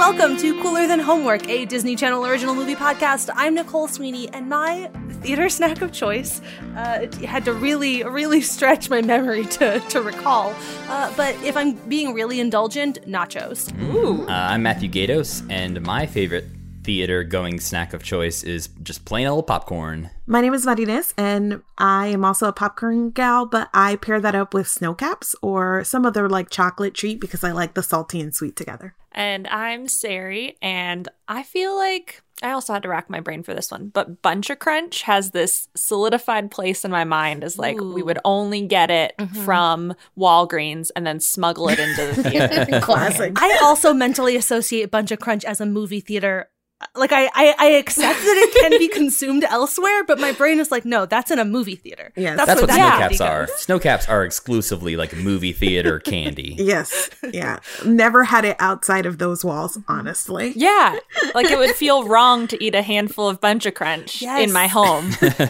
welcome to Cooler Than Homework, a Disney Channel original movie podcast. I'm Nicole Sweeney, and my theater snack of choice had to really stretch my memory to recall. But if I'm being really indulgent, nachos. Ooh. I'm Matthew Gatos, and my favorite theater-going snack of choice is just plain old popcorn. My name is Marines, and I am also a popcorn gal, but I pair that up with Snow Caps or some other like chocolate treat because I like the salty and sweet together. And I'm Sari, and I feel like I also had to rack my brain for this one, but Bunch of Crunch has this solidified place in my mind as like we would only get it from Walgreens and then smuggle it into the theater. Classic. I also mentally associate Bunch of Crunch as a movie theater. Like, I accept that it can be consumed elsewhere, but my brain is like, no, that's in a movie theater. Yes. That's what that Snow Caps goes. are. Snow Caps are exclusively like movie theater candy. Yes. Yeah. Never had it outside of those walls, honestly. Yeah, like it would feel wrong to eat a handful of Bunch of Crunch in my home.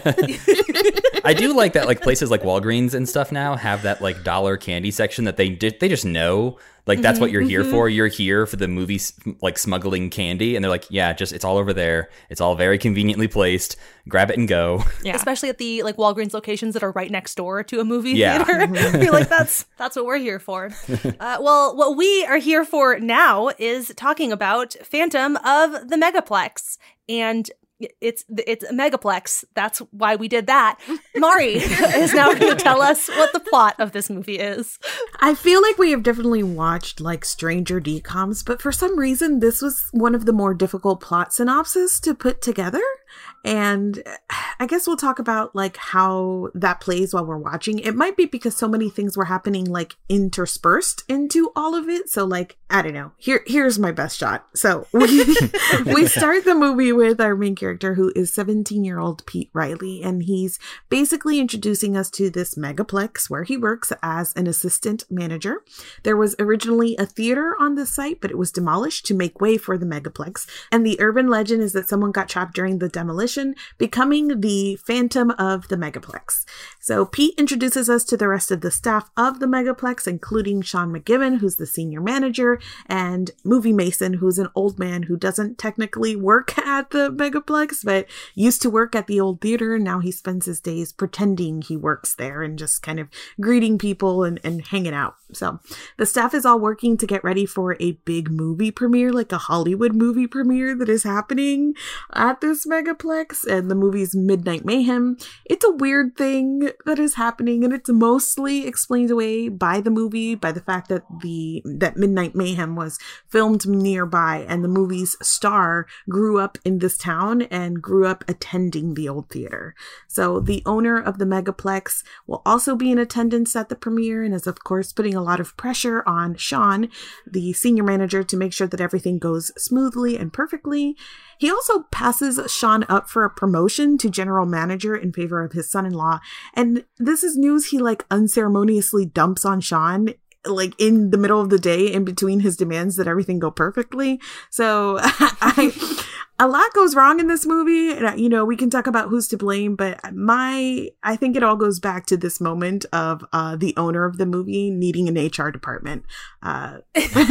I do like that like places like Walgreens and stuff now have that like dollar candy section that they just know. Like, that's what you're here for. You're here for the movie, like, smuggling candy. And they're like, yeah, just, it's all over there. It's all very conveniently placed. Grab it and go. Yeah. Especially at the, like, Walgreens locations that are right next door to a movie Yeah. theater. You're like, that's what we're here for. Well, what we are here for now is talking about Phantom of the Megaplex. And it's a megaplex. That's why we did that. Mari is now going to tell us what the plot of this movie is. I feel like we have definitely watched like Stranger DComs, but for some reason this was one of the more difficult plot synopses to put together. And I guess we'll talk about like how that plays while we're watching. It might be because so many things were happening like interspersed into all of it. So like, I don't know. Here's my best shot. So we start the movie with our main character who is 17-year-old Pete Riley. And he's basically introducing us to this megaplex where he works as an assistant manager. There was originally a theater on the site, but it was demolished to make way for the megaplex. And the urban legend is that someone got trapped during the demolition, becoming the Phantom of the Megaplex. So Pete introduces us to the rest of the staff of the Megaplex, including Sean McGibbon, who's the senior manager, and Movie Mason, who's an old man who doesn't technically work at the Megaplex, but used to work at the old theater. Now he spends his days pretending he works there and just kind of greeting people and hanging out. So the staff is all working to get ready for a big movie premiere, like a Hollywood movie premiere that is happening at this Megaplex, and the movie's Midnight Mayhem. It's a weird thing that is happening, and it's mostly explained away by the movie, by the fact that that Midnight Mayhem was filmed nearby, and the movie's star grew up in this town and grew up attending the old theater. So the owner of the Megaplex will also be in attendance at the premiere, and is of course putting a lot of pressure on Sean, the senior manager, to make sure that everything goes smoothly and perfectly. He also passes Sean up for a promotion to general manager in favor of his son-in-law. And this is news he like unceremoniously dumps on Sean like in the middle of the day in between his demands that everything go perfectly. So a lot goes wrong in this movie. And, you know, we can talk about who's to blame, but I think it all goes back to this moment of the owner of the movie needing an HR department. But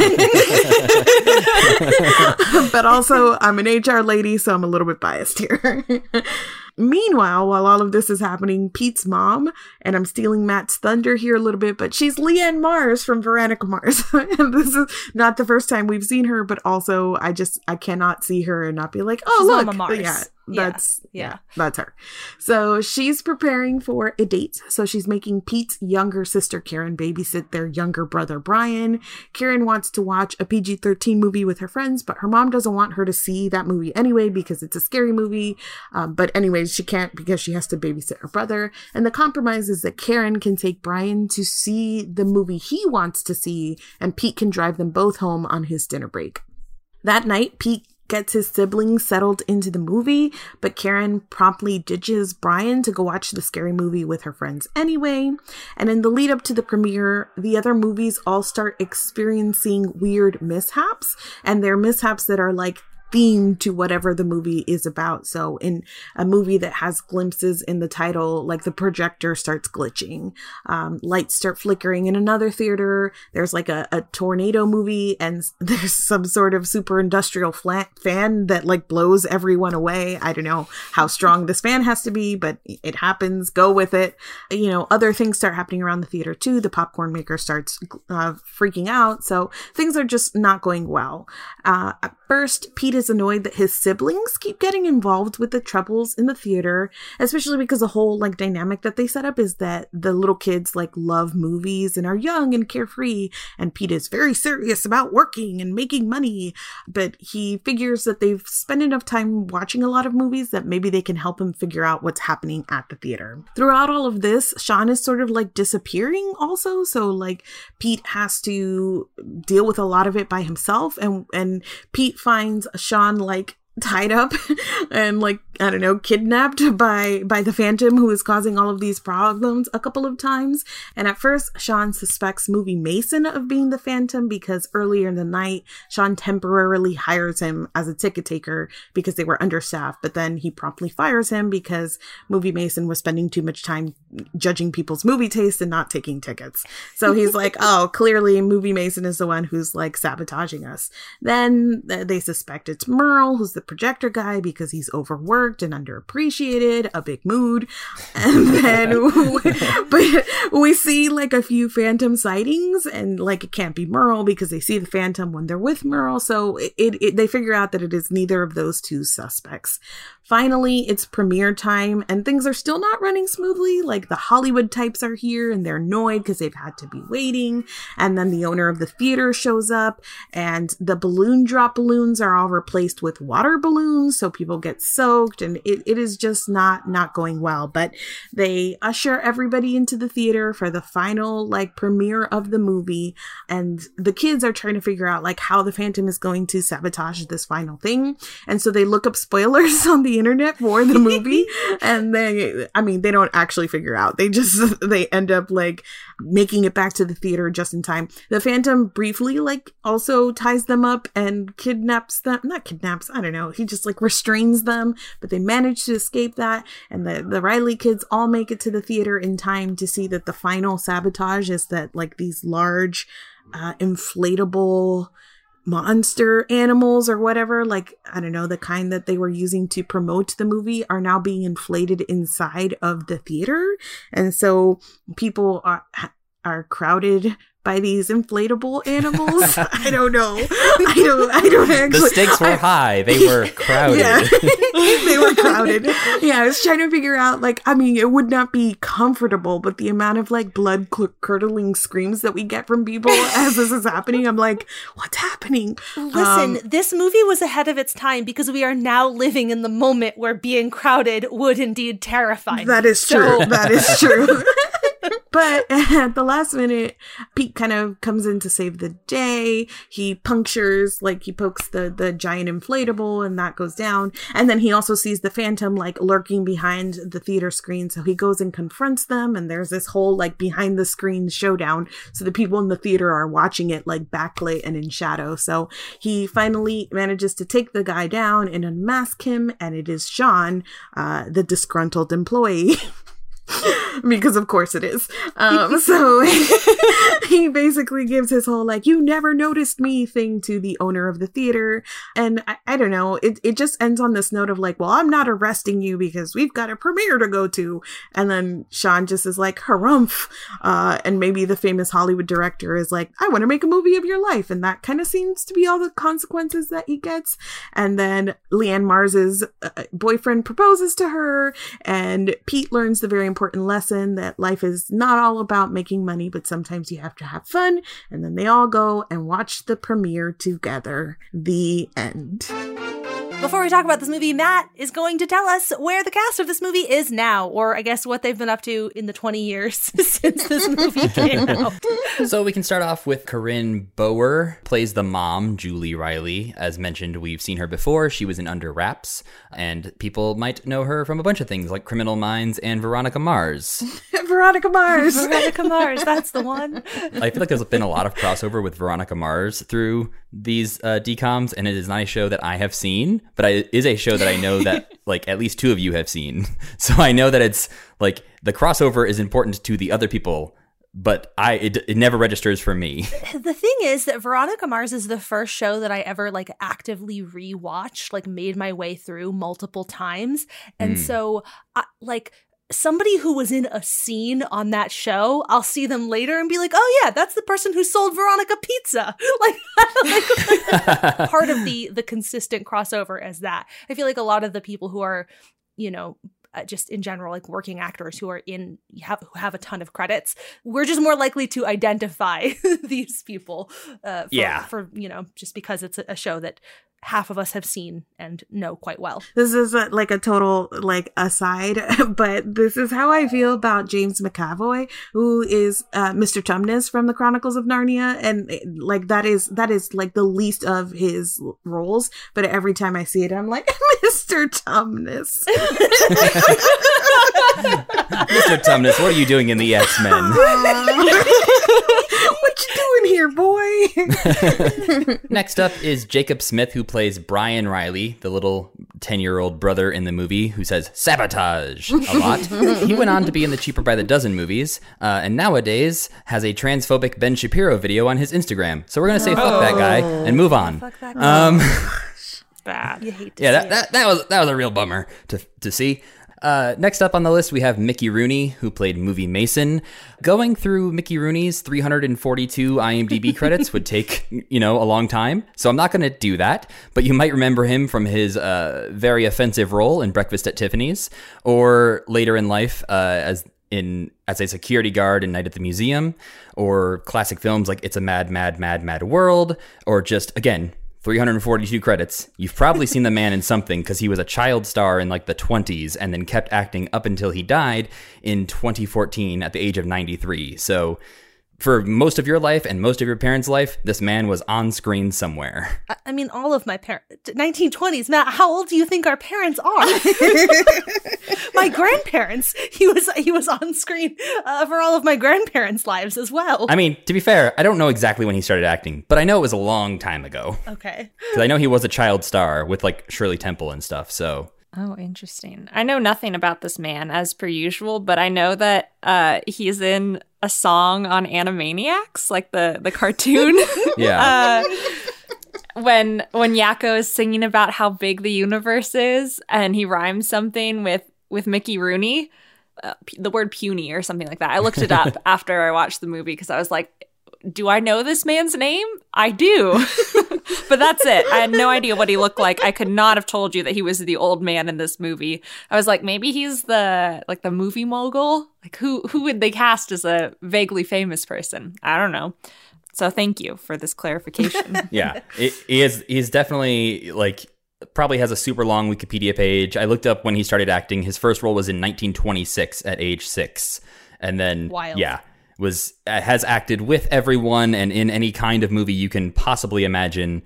also, I'm an HR lady, so I'm a little bit biased here. Meanwhile, while all of this is happening, Pete's mom, and I'm stealing Matt's thunder here a little bit, but she's Leanne Mars from Veronica Mars. And this is not the first time we've seen her, but also I cannot see her and not be like, oh, she's look. Mama Mars. That's her. So she's preparing for a date. So she's making Pete's younger sister Karen babysit their younger brother Brian. Karen wants to watch a PG-13 movie with her friends, but her mom doesn't want her to see that movie anyway because it's a scary movie. But anyways, she can't because she has to babysit her brother. And the compromise is that Karen can take Brian to see the movie he wants to see, and Pete can drive them both home on his dinner break. That night, Pete gets his siblings settled into the movie, but Karen promptly ditches Brian to go watch the scary movie with her friends anyway. And in the lead up to the premiere, the other movies all start experiencing weird mishaps, and they're mishaps that are like theme to whatever the movie is about. So in a movie that has glimpses in the title, like the projector starts glitching, lights start flickering. In another theater, there's like a tornado movie and there's some sort of super industrial fan that like blows everyone away. I don't know how strong this fan has to be, but it happens. Go with it. You know, other things start happening around the theater too. The popcorn maker starts freaking out. So things are just not going well. At first, Pete is annoyed that his siblings keep getting involved with the troubles in the theater, especially because the whole like dynamic that they set up is that the little kids like love movies and are young and carefree, and Pete is very serious about working and making money. But he figures that they've spent enough time watching a lot of movies that maybe they can help him figure out what's happening at the theater. Throughout all of this, Sean is sort of like disappearing also. So like Pete has to deal with a lot of it by himself, and Pete finds Sean like tied up and like, I don't know, kidnapped by the Phantom, who is causing all of these problems a couple of times. And at first, Sean suspects Movie Mason of being the Phantom because earlier in the night, Sean temporarily hires him as a ticket taker because they were understaffed. But then he promptly fires him because Movie Mason was spending too much time judging people's movie taste and not taking tickets. So he's like, oh, clearly Movie Mason is the one who's like sabotaging us. Then they suspect it's Merle, who's the projector guy, because he's overworked and underappreciated, a big mood. And then but we see like a few Phantom sightings, and like it can't be Merle because they see the Phantom when they're with Merle. So they figure out that it is neither of those two suspects. Finally, it's premiere time and things are still not running smoothly. Like the Hollywood types are here and they're annoyed because they've had to be waiting. And then the owner of the theater shows up and the balloon drop balloons are all replaced with water balloons. So people get soaked and it is just not going well. But they usher everybody into the theater for the final like premiere of the movie. And the kids are trying to figure out like how the Phantom is going to sabotage this final thing. And so they look up spoilers on the internet for the movie and they don't actually figure out. They end up like making it back to the theater just in time. The Phantom briefly like also ties them up and kidnaps them. Not kidnaps, I don't know. He just like restrains them, but they manage to escape that. And the Riley kids all make it to the theater in time to see that the final sabotage is that like these large inflatable monster animals or whatever, like, I don't know, the kind that they were using to promote the movie are now being inflated inside of the theater. And so people are crowded by these inflatable animals. I don't know. I don't actually. The stakes were high. They were crowded. Yeah. They were crowded. Yeah, I was trying to figure out, like, I mean, it would not be comfortable, but the amount of, like, blood-curdling screams that we get from people as this is happening, I'm like, what's happening? Listen, this movie was ahead of its time because we are now living in the moment where being crowded would indeed terrify. That is true. That is true. But at the last minute, Pete kind of comes in to save the day. He punctures, like he pokes the giant inflatable and that goes down. And then he also sees the Phantom like lurking behind the theater screen. So he goes and confronts them. And there's this whole like behind the screen showdown. So the people in the theater are watching it like backlit and in shadow. So he finally manages to take the guy down and unmask him. And it is Sean, the disgruntled employee. Because of course it is. So he basically gives his whole like, you never noticed me thing to the owner of the theater. And I don't know, it just ends on this note of like, well, I'm not arresting you because we've got a premiere to go to. And then Sean just is like, harumph. And maybe the famous Hollywood director is like, I want to make a movie of your life. And that kind of seems to be all the consequences that he gets. And then Leanne Mars's boyfriend proposes to her. And Pete learns the very important lesson that life is not all about making money, but sometimes you have to have fun. And then they all go and watch the premiere together. The end. Before we talk about this movie, Matt is going to tell us where the cast of this movie is now, or I guess what they've been up to in the 20 years since this movie came out. So we can start off with Corinne Bower, plays the mom, Julie Riley. As mentioned, we've seen her before. She was in Under Wraps, and people might know her from a bunch of things like Criminal Minds and Veronica Mars. Veronica Mars. Veronica Mars, that's the one. I feel like there's been a lot of crossover with Veronica Mars through these DCOMs, and it is not a show that I have seen, but it is a show that I know that like at least two of you have seen. So I know that it's like the crossover is important to the other people, but it never registers for me. The thing is that Veronica Mars is the first show that I ever like actively rewatched, like made my way through multiple times. And so like somebody who was in a scene on that show, I'll see them later and be like, oh yeah, that's the person who sold Veronica pizza. Like part of the consistent crossover as that. I feel like a lot of the people who are, you know, just in general, like working actors who are who have a ton of credits, we're just more likely to identify these people for, you know, just because it's a show that half of us have seen and know quite well. This is like a total like aside, but this is how I feel about James McAvoy, who is Mr. Tumnus from the Chronicles of Narnia, and like that is like the least of his roles. But every time I see it, I'm like, Mr. Tumnus. Mr. Tumnus, what are you doing in the X-Men? What you doing here, boy? Next up is Jacob Smith, who plays Brian Riley, the little 10-year-old brother in the movie who says sabotage a lot. He went on to be in the Cheaper by the Dozen movies, and nowadays has a transphobic Ben Shapiro video on his Instagram. So we're going to say fuck that guy and move on. Fuck that guy. Bad. You hate to Yeah, see that was a real bummer to see. Next up on the list, we have Mickey Rooney, who played Movie Mason. Going through Mickey Rooney's 342 IMDb credits would take, you know, a long time. So I'm not going to do that. But you might remember him from his very offensive role in Breakfast at Tiffany's, or later in life as a security guard in Night at the Museum, or classic films like It's a Mad, Mad, Mad, Mad World, or just, again, 342 credits. You've probably seen the man in something because he was a child star in like the 20s and then kept acting up until he died in 2014 at the age of 93. So for most of your life and most of your parents' life, this man was on screen somewhere. I mean, all of my parents, 1920s. Matt, how old do you think our parents are? My grandparents, he was on screen for all of my grandparents' lives as well. I mean, to be fair, I don't know exactly when he started acting, but I know it was a long time ago. Okay. Because I know he was a child star with like Shirley Temple and stuff, so... Oh, interesting. I know nothing about this man as per usual, but I know that he's in a song on Animaniacs, like the cartoon. Yeah. When Yakko is singing about how big the universe is, and he rhymes something with Mickey Rooney, the word puny or something like that. I looked it up after I watched the movie because I was like, do I know this man's name? I do. But that's it. I had no idea what he looked like. I could not have told you that he was the old man in this movie. I was like, maybe he's the movie mogul? Like who would they cast as a vaguely famous person? I don't know. So thank you for this clarification. Yeah. He is definitely like probably has a super long Wikipedia page. I looked up when he started acting. His first role was in 1926 at age 6. And then Wild. Yeah. Has acted with everyone and in any kind of movie you can possibly imagine.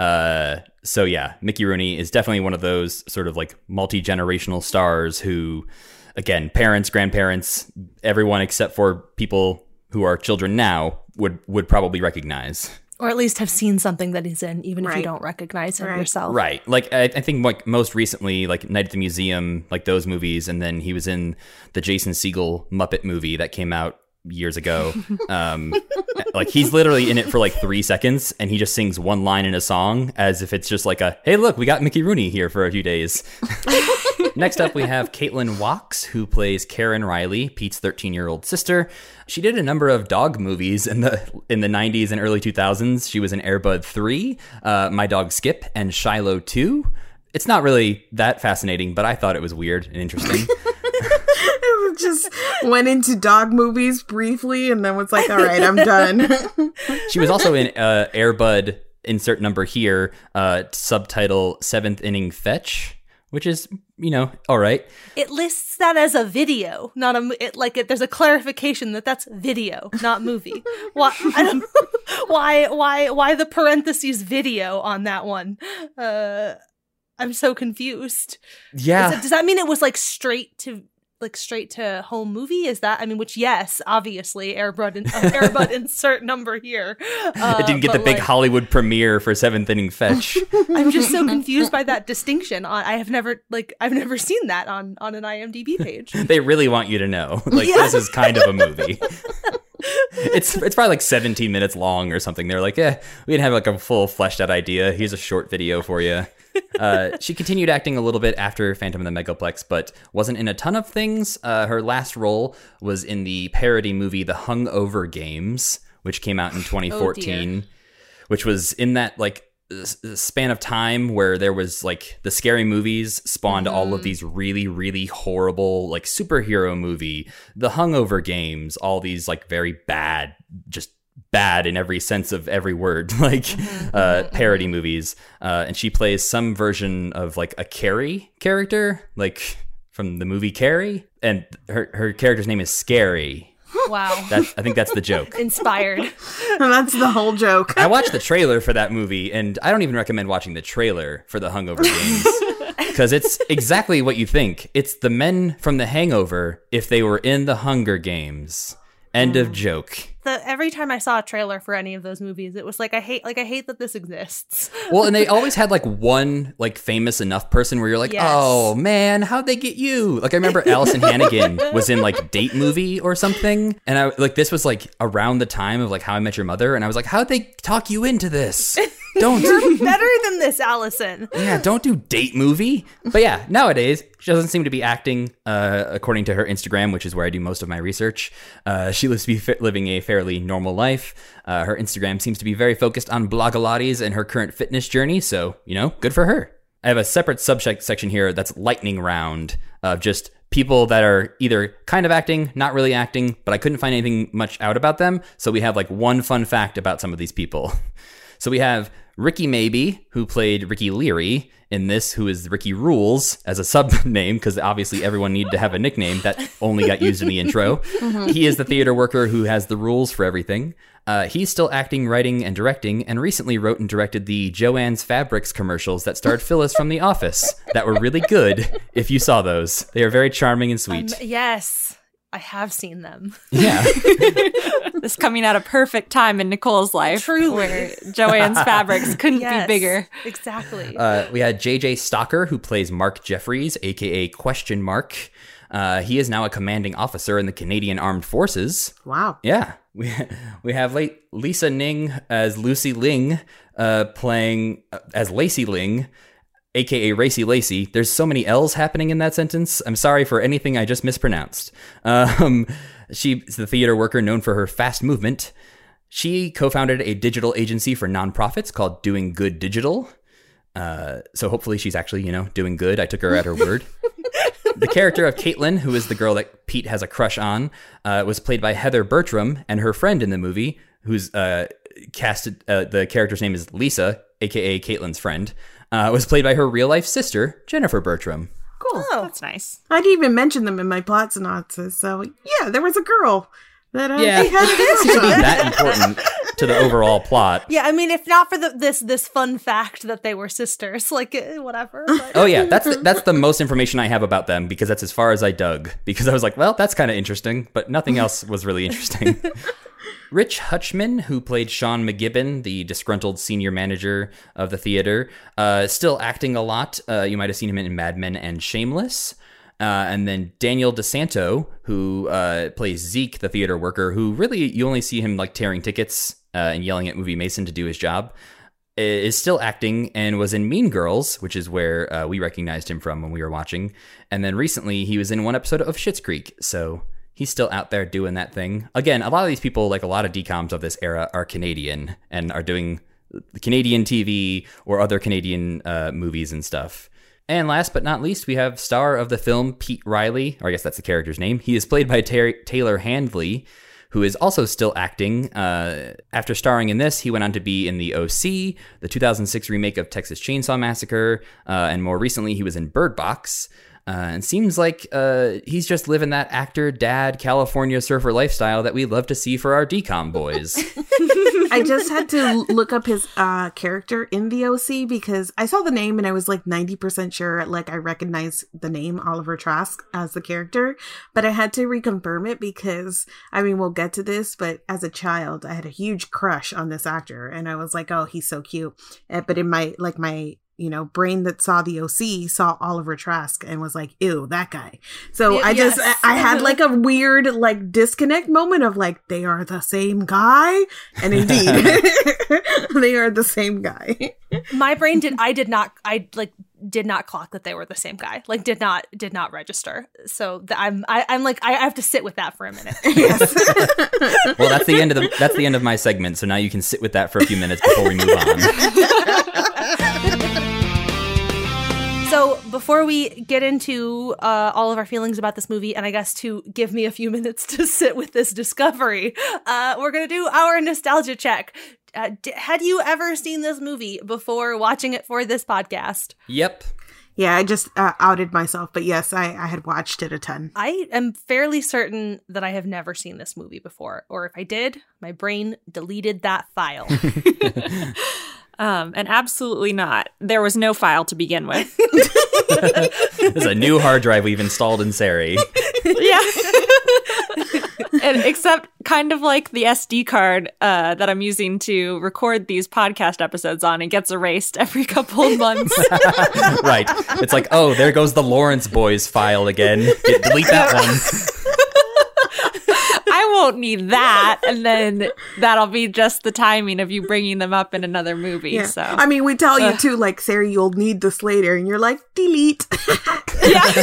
So yeah, Mickey Rooney is definitely one of those sort of like multi-generational stars who, again, parents, grandparents, everyone except for people who are children now would probably recognize. Or at least have seen something that he's in, even if you Right. don't recognize him Right. yourself. Right. Like, I think like most recently, like Night at the Museum, like those movies. And then he was in the Jason Segel Muppet movie that came out years ago. Like he's literally in it for like 3 seconds and he just sings one line in a song as if it's just like hey look, we got Mickey Rooney here for a few days. Next up we have Caitlin Wachs, who plays Karen Riley, Pete's 13-year-old sister. She did a number of dog movies in the 90s and early 2000s. She was in Air Bud 3, My Dog Skip, and Shiloh 2. It's not really that fascinating, but I thought it was weird and interesting. Just went into dog movies briefly and then was like, all right, I'm done. She was also in Air Bud insert number here, subtitle 7th Inning Fetch, which is, all right. It lists that as a video, not there's a clarification that that's video, not movie. Why? I don't why the parentheses video on that one? I'm so confused. Yeah. Does that mean it was straight to home movie? Is that, which, yes, obviously, Airbud insert number here. It didn't get the big Hollywood premiere for 7th Inning Fetch. I'm just so confused by that distinction. I've never seen that on an IMDb page. They really want you to know, this is kind of a movie. It's probably 17 minutes long or something. They're like, we didn't have a full fleshed out idea. Here's a short video for you. She continued acting a little bit after Phantom of the Megaplex, but wasn't in a ton of things. Her last role was in the parody movie The Hungover Games, which came out in 2014, which was in that span of time where there was the scary movies spawned all of these really, really horrible superhero movie, The Hungover Games, all these very bad, just bad in every sense of every word, parody movies. And she plays some version of a Carrie character, from the movie Carrie. And her character's name is Scary. Wow. I think that's the joke. Inspired. That's the whole joke. I watched the trailer for that movie, and I don't even recommend watching the trailer for The Hungover Games. Because it's exactly what you think. It's the men from The Hangover if they were in the Hunger Games. End of joke. Every time I saw a trailer for any of those movies, it was I hate that this exists. Well, and they always had one famous enough person where you're like, yes. Oh man, how'd they get you? I remember Allison Hannigan was in Date Movie or something, and I this was around the time of How I Met Your Mother, and I was like, how'd they talk you into this? Don't. You're better than this, Allison. Yeah, don't do Date Movie. But yeah, nowadays she doesn't seem to be acting, according to her Instagram, which is where I do most of my research. She looks to be living a fairly normal life. Her Instagram seems to be very focused on Blogilates and her current fitness journey, so, good for her. I have a separate subject section here that's lightning round of just people that are either kind of acting, not really acting, but I couldn't find anything much out about them, so we have one fun fact about some of these people. So we have Ricky Maybe, who played Ricky Leary in this, who is Ricky Rules as a sub name, because obviously everyone needed to have a nickname that only got used in the intro. Mm-hmm. He is the theater worker who has the rules for everything. He's still acting, writing, and directing, and recently wrote and directed the Joann's Fabrics commercials that starred Phyllis from The Office that were really good, if you saw those. They are very charming and sweet. Yes. I have seen them. Yeah. This coming at a perfect time in Nicole's life. Truly. Where Joann's Fabrics couldn't be bigger. Exactly. We had JJ Stalker, who plays Mark Jeffries, a.k.a. Question Mark. He is now a commanding officer in the Canadian Armed Forces. Wow. Yeah. We have Lisa Ning as Lucy Ling, playing as Lacey Ling, a.k.a. Racy Lacey. There's so many L's happening in that sentence. I'm sorry for anything I just mispronounced. She's the theater worker known for her fast movement. She co-founded a digital agency for nonprofits called Doing Good Digital. So hopefully she's actually, doing good. I took her at her word. The character of Caitlin, who is the girl that Pete has a crush on, was played by Heather Bertram, and her friend in the movie, who's casted, the character's name is Lisa, a.k.a. Caitlin's friend, was played by her real-life sister, Jennifer Bertram. Cool. Oh, that's nice. I didn't even mention them in my plot synopsis, so yeah, there was a girl that yeah, they had it doesn't seem to be that important to the overall plot. Yeah, if not for this fun fact that they were sisters, whatever. But. Oh yeah, that's the most information I have about them, because that's as far as I dug, because I was like, well, that's kind of interesting, but nothing else was really interesting. Rich Hutchman, who played Sean McGibbon, the disgruntled senior manager of the theater, still acting a lot. You might have seen him in Mad Men and Shameless. And then Daniel DeSanto, who plays Zeke, the theater worker, who really, you only see him tearing tickets and yelling at Movie Mason to do his job, is still acting and was in Mean Girls, which is where we recognized him from when we were watching. And then recently he was in one episode of Schitt's Creek, so he's still out there doing that thing. Again, a lot of these people, a lot of DCOMs of this era, are Canadian and are doing Canadian TV or other Canadian movies and stuff. And last but not least, we have star of the film Pete Riley, or I guess that's the character's name. He is played by Taylor Handley, who is also still acting. After starring in this, he went on to be in The OC, the 2006 remake of Texas Chainsaw Massacre, and more recently he was in Bird Box. And seems like he's just living that actor, dad, California surfer lifestyle that we love to see for our DCOM boys. I just had to look up his character in The OC because I saw the name and I was like 90% sure, like I recognized the name Oliver Trask as the character, but I had to reconfirm it because, I mean, we'll get to this, but as a child, I had a huge crush on this actor and I was like, oh, he's so cute. But in my brain that saw The OC saw Oliver Trask and was like, ew, that guy. So I had like a weird like disconnect moment of like, they are the same guy. And indeed, they are the same guy. My brain did not clock that they were the same guy. Like did not register. So I'm like, I have to sit with that for a minute. Yes. Well, that's the end of my segment. So now you can sit with that for a few minutes before we move on. So before we get into all of our feelings about this movie, and I guess to give me a few minutes to sit with this discovery, we're going to do our nostalgia check. Had you ever seen this movie before watching it for this podcast? Yep. Yeah, I just outed myself, but yes, I had watched it a ton. I am fairly certain that I have never seen this movie before, or if I did, my brain deleted that file. And absolutely not. There was no file to begin with. There's a new hard drive we've installed in Sari. Yeah. And except kind of like the SD card that I'm using to record these podcast episodes on, it gets erased every couple of months. Right. It's like, oh, there goes the Lawrence Boys file again. Delete that one. I won't need that, and then that'll be just the timing of you bringing them up in another movie. Yeah. So I mean, we tell you too, like, Sari, you'll need this later, and you're like, delete. yeah.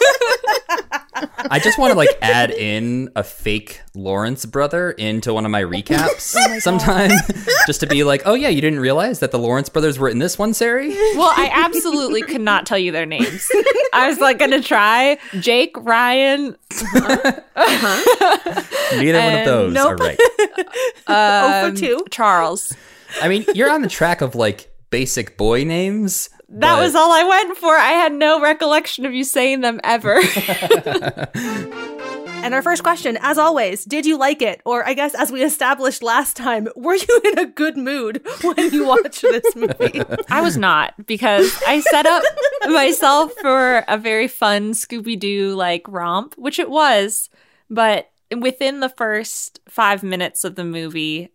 I just want to like add in a fake Lawrence brother into one of my recaps sometime, just to be like, oh yeah, you didn't realize that the Lawrence brothers were in this one, Sari? Well, I absolutely could not tell you their names. I was like gonna try Jake, Ryan. Neither one of those are right. 0 for 2. Charles. I mean, you're on the track of like basic boy names. That was all I went for. I had no recollection of you saying them ever. And our first question, as always, did you like it? Or I guess as we established last time, were you in a good mood when you watched this movie? I was not, because I set up myself for a very fun Scooby-Doo like romp, which it was. But within the first 5 minutes of the movie,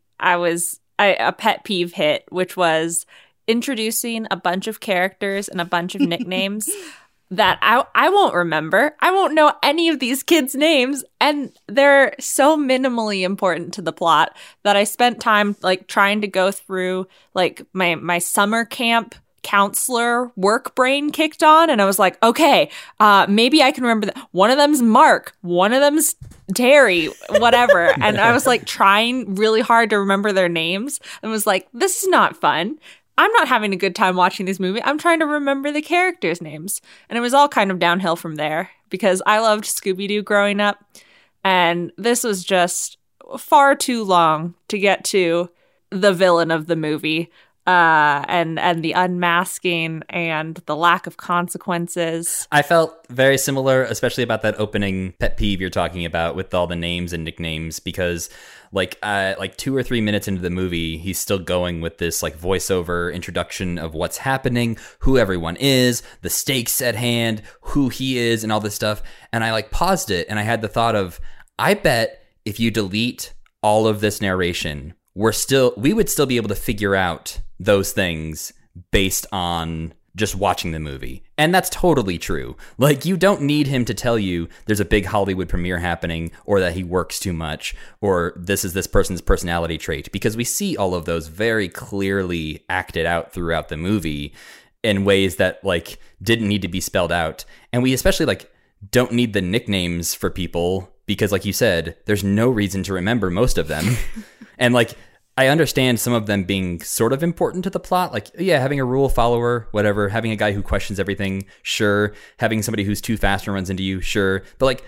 a pet peeve hit, which was introducing a bunch of characters and a bunch of nicknames that I won't remember. I won't know any of these kids' names, and they're so minimally important to the plot that I spent time like trying to go through like my summer camp counselor work brain kicked on, and I was like, okay, maybe I can remember that. One of them's Mark, one of them's Terry, whatever. And I was like trying really hard to remember their names and was like, this is not fun. I'm not having a good time watching this movie. I'm trying to remember the characters' names. And it was all kind of downhill from there because I loved Scooby-Doo growing up. And this was just far too long to get to the villain of the movie. And the unmasking and the lack of consequences. I felt very similar, especially about that opening pet peeve you're talking about with all the names and nicknames, because like 2 or 3 minutes into the movie, he's still going with this like voiceover introduction of what's happening, who everyone is, the stakes at hand, who he is, and all this stuff. And I like paused it and I had the thought of, I bet if you delete all of this narration, we would still be able to figure out those things based on just watching the movie. And that's totally true. Like, you don't need him to tell you there's a big Hollywood premiere happening, or that he works too much, or this is this person's personality trait, because we see all of those very clearly acted out throughout the movie in ways that like didn't need to be spelled out. And we especially like don't need the nicknames for people because, like you said, there's no reason to remember most of them. And like, I understand some of them being sort of important to the plot. Like, yeah, having a rule follower, whatever. Having a guy who questions everything, sure. Having somebody who's too fast and runs into you, sure. But like,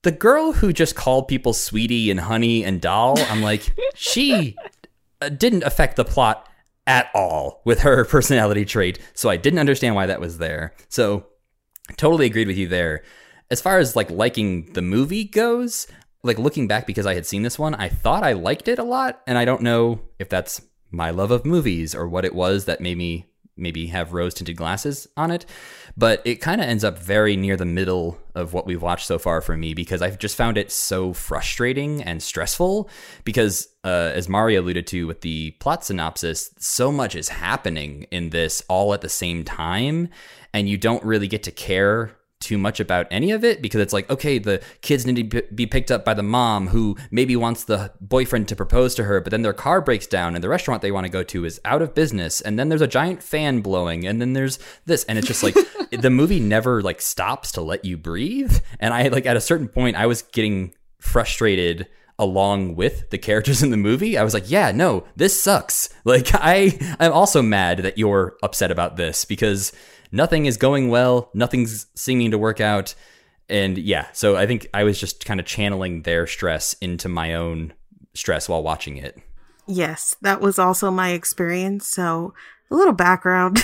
the girl who just called people sweetie and honey and doll, I'm like, she didn't affect the plot at all with her personality trait. So I didn't understand why that was there. So totally agreed with you there. As far as like liking the movie goes, like looking back, because I had seen this one, I thought I liked it a lot. And I don't know if that's my love of movies or what it was that made me maybe have rose tinted glasses on it. But it kind of ends up very near the middle of what we've watched so far for me, because I've just found it so frustrating and stressful because, as Mari alluded to with the plot synopsis, so much is happening in this all at the same time, and you don't really get to care too much about any of it because it's like, okay, the kids need to be picked up by the mom who maybe wants the boyfriend to propose to her, but then their car breaks down and the restaurant they want to go to is out of business, and then there's a giant fan blowing, and then there's this, and it's just like the movie never like stops to let you breathe. And I like at a certain point I was getting frustrated along with the characters in the movie. I was like, yeah, no, this sucks. Like I'm also mad that you're upset about this because nothing is going well. Nothing's seeming to work out. And yeah, so I think I was just kind of channeling their stress into my own stress while watching it. Yes, that was also my experience. So a little background.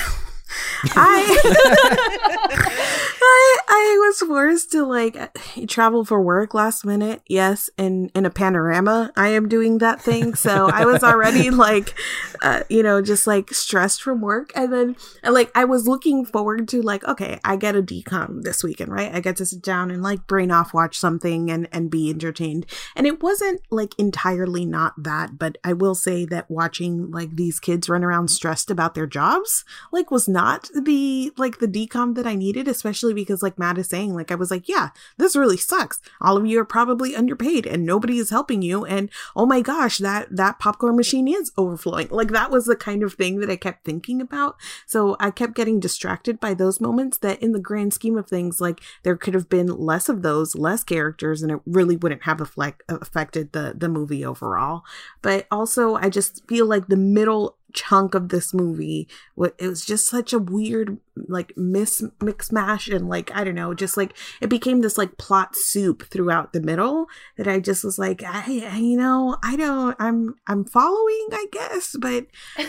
I was forced to like travel for work last minute. Yes, in a panorama, I am doing that thing. So I was already like, just like stressed from work, and then like I was looking forward to like, okay, I get a decom this weekend, right? I get to sit down and like brain off watch something and be entertained. And it wasn't like entirely not that, but I will say that watching like these kids run around stressed about their jobs like was not the decom that I needed, especially because like Matt is saying, like I was like, yeah, this really sucks. All of you are probably underpaid and nobody is helping you, and oh my gosh, that popcorn machine is overflowing. Like that was the kind of thing that I kept thinking about. So I kept getting distracted by those moments that in the grand scheme of things, like there could have been less of those, less characters, and it really wouldn't have affected the movie overall. But also I just feel like the middle chunk of this movie, it was just such a weird like mix mash, and like I don't know, just like it became this like plot soup throughout the middle that I just was like, I'm following, I guess, but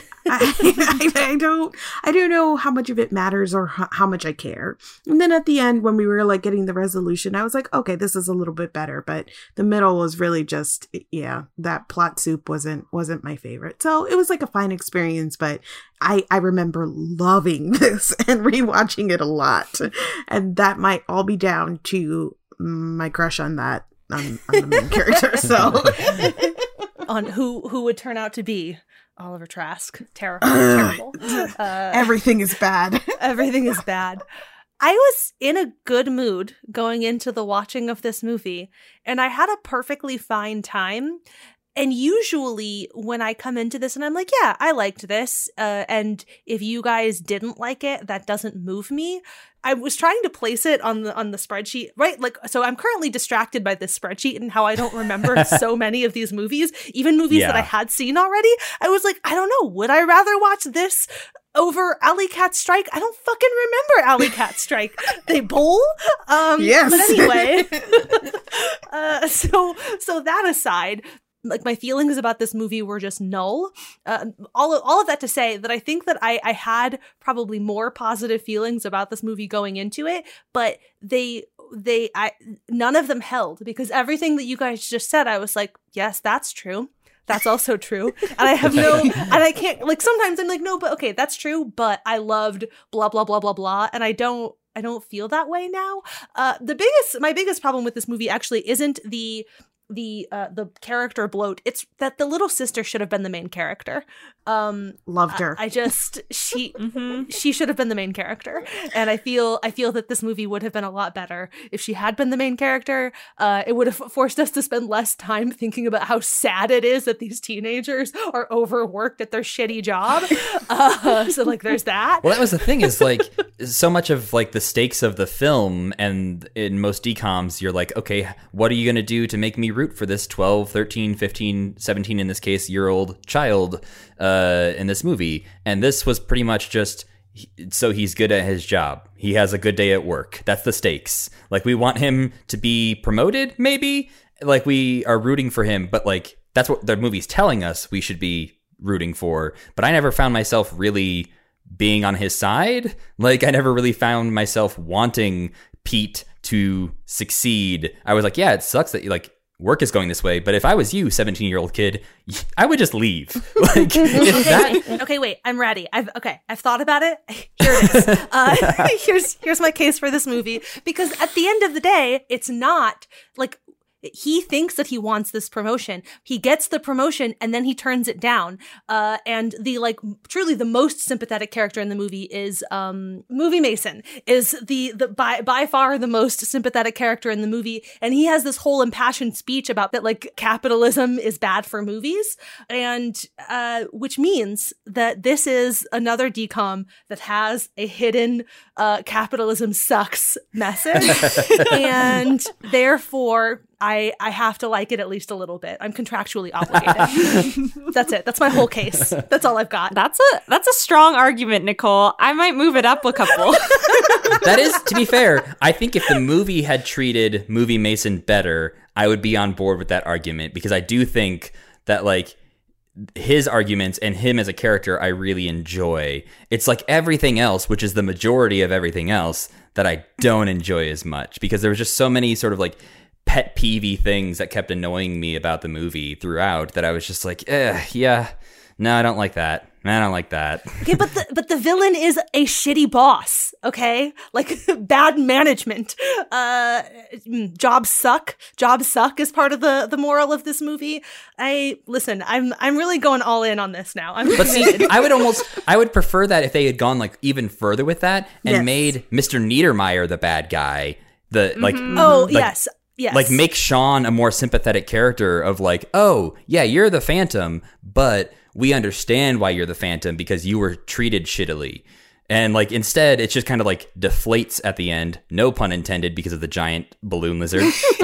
I don't know how much of it matters or how much I care. And then at the end when we were like getting the resolution, I was like, okay, this is a little bit better, but the middle was really just, yeah, that plot soup wasn't my favorite. So it was like a fine experience, but I remember loving this and rewatching it a lot, and that might all be down to my crush on the main character. So on who would turn out to be Oliver Trask. Terrible. Everything is bad. Everything is bad. I was in a good mood going into the watching of this movie, and I had a perfectly fine time. And usually when I come into this and I'm like, yeah, I liked this. And if you guys didn't like it, that doesn't move me. I was trying to place it on the spreadsheet, right? Like, so I'm currently distracted by this spreadsheet and how I don't remember so many of these movies, even movies that I had seen already. I was like, I don't know. Would I rather watch this over Alley Cat Strike? I don't fucking remember Alley Cat Strike. They bowl? Yes. But anyway, so that aside, like my feelings about this movie were just null. All of that to say that I think that I had probably more positive feelings about this movie going into it, but none of them held, because everything that you guys just said, I was like, yes, that's true. That's also true. And I have and I can't, like, sometimes I'm like, no, but okay, that's true, but I loved blah, blah, blah, blah, blah. And I don't feel that way now. My biggest problem with this movie actually isn't the character bloat. It's that the little sister should have been the main character. Loved her. She should have been the main character, and I feel that this movie would have been a lot better if she had been the main character. It would have forced us to spend less time thinking about how sad it is that these teenagers are overworked at their shitty job. So like, there's that. Well, that was the thing, is like so much of like the stakes of the film, and in most decoms, you're like, okay, what are you going to do to make me root for this 12, 13, 15, 17, in this case, year old child in this movie? And this was pretty much just, so he's good at his job. He has a good day at work. That's the stakes. Like, we want him to be promoted, maybe. Like, we are rooting for him, but like, that's what the movie's telling us we should be rooting for. But I never found myself really being on his side. Like, I never really found myself wanting Pete to succeed. I was like, yeah, it sucks that like work is going this way, but if I was you, 17-year-old kid, I would just leave. Like, if that... Okay, wait, I'm ready. I've thought about it. Here it is. Here's my case for this movie, because at the end of the day, it's not like he thinks that he wants this promotion. He gets the promotion and then he turns it down. And the like truly the most sympathetic character in the movie is Movie Mason is the by far the most sympathetic character in the movie. And he has this whole impassioned speech about that like capitalism is bad for movies. And which means that this is another DCOM that has a hidden capitalism sucks message. And therefore I have to like it at least a little bit. I'm contractually obligated. That's it. That's my whole case. That's all I've got. That's a strong argument, Nicole. I might move it up a couple. That is, to be fair, I think if the movie had treated Movie Mason better, I would be on board with that argument, because I do think that like his arguments and him as a character I really enjoy. It's like everything else, which is the majority of everything else, that I don't enjoy as much, because there was just so many sort of like pet peevey things that kept annoying me about the movie throughout that I was just like, yeah, no, I don't like that. I don't like that. Okay, but the villain is a shitty boss, okay? Like, bad management. Jobs suck. Jobs suck is part of the moral of this movie. Listen, I'm really going all in on this now. But see, I would prefer that if they had gone like even further with that and made Mr. Niedermeyer the bad guy. Yes. Yes. Like, make Sean a more sympathetic character of like, oh, yeah, you're the Phantom, but we understand why you're the Phantom because you were treated shittily. And like, instead, it just kind of like deflates at the end. No pun intended, because of the giant balloon lizard.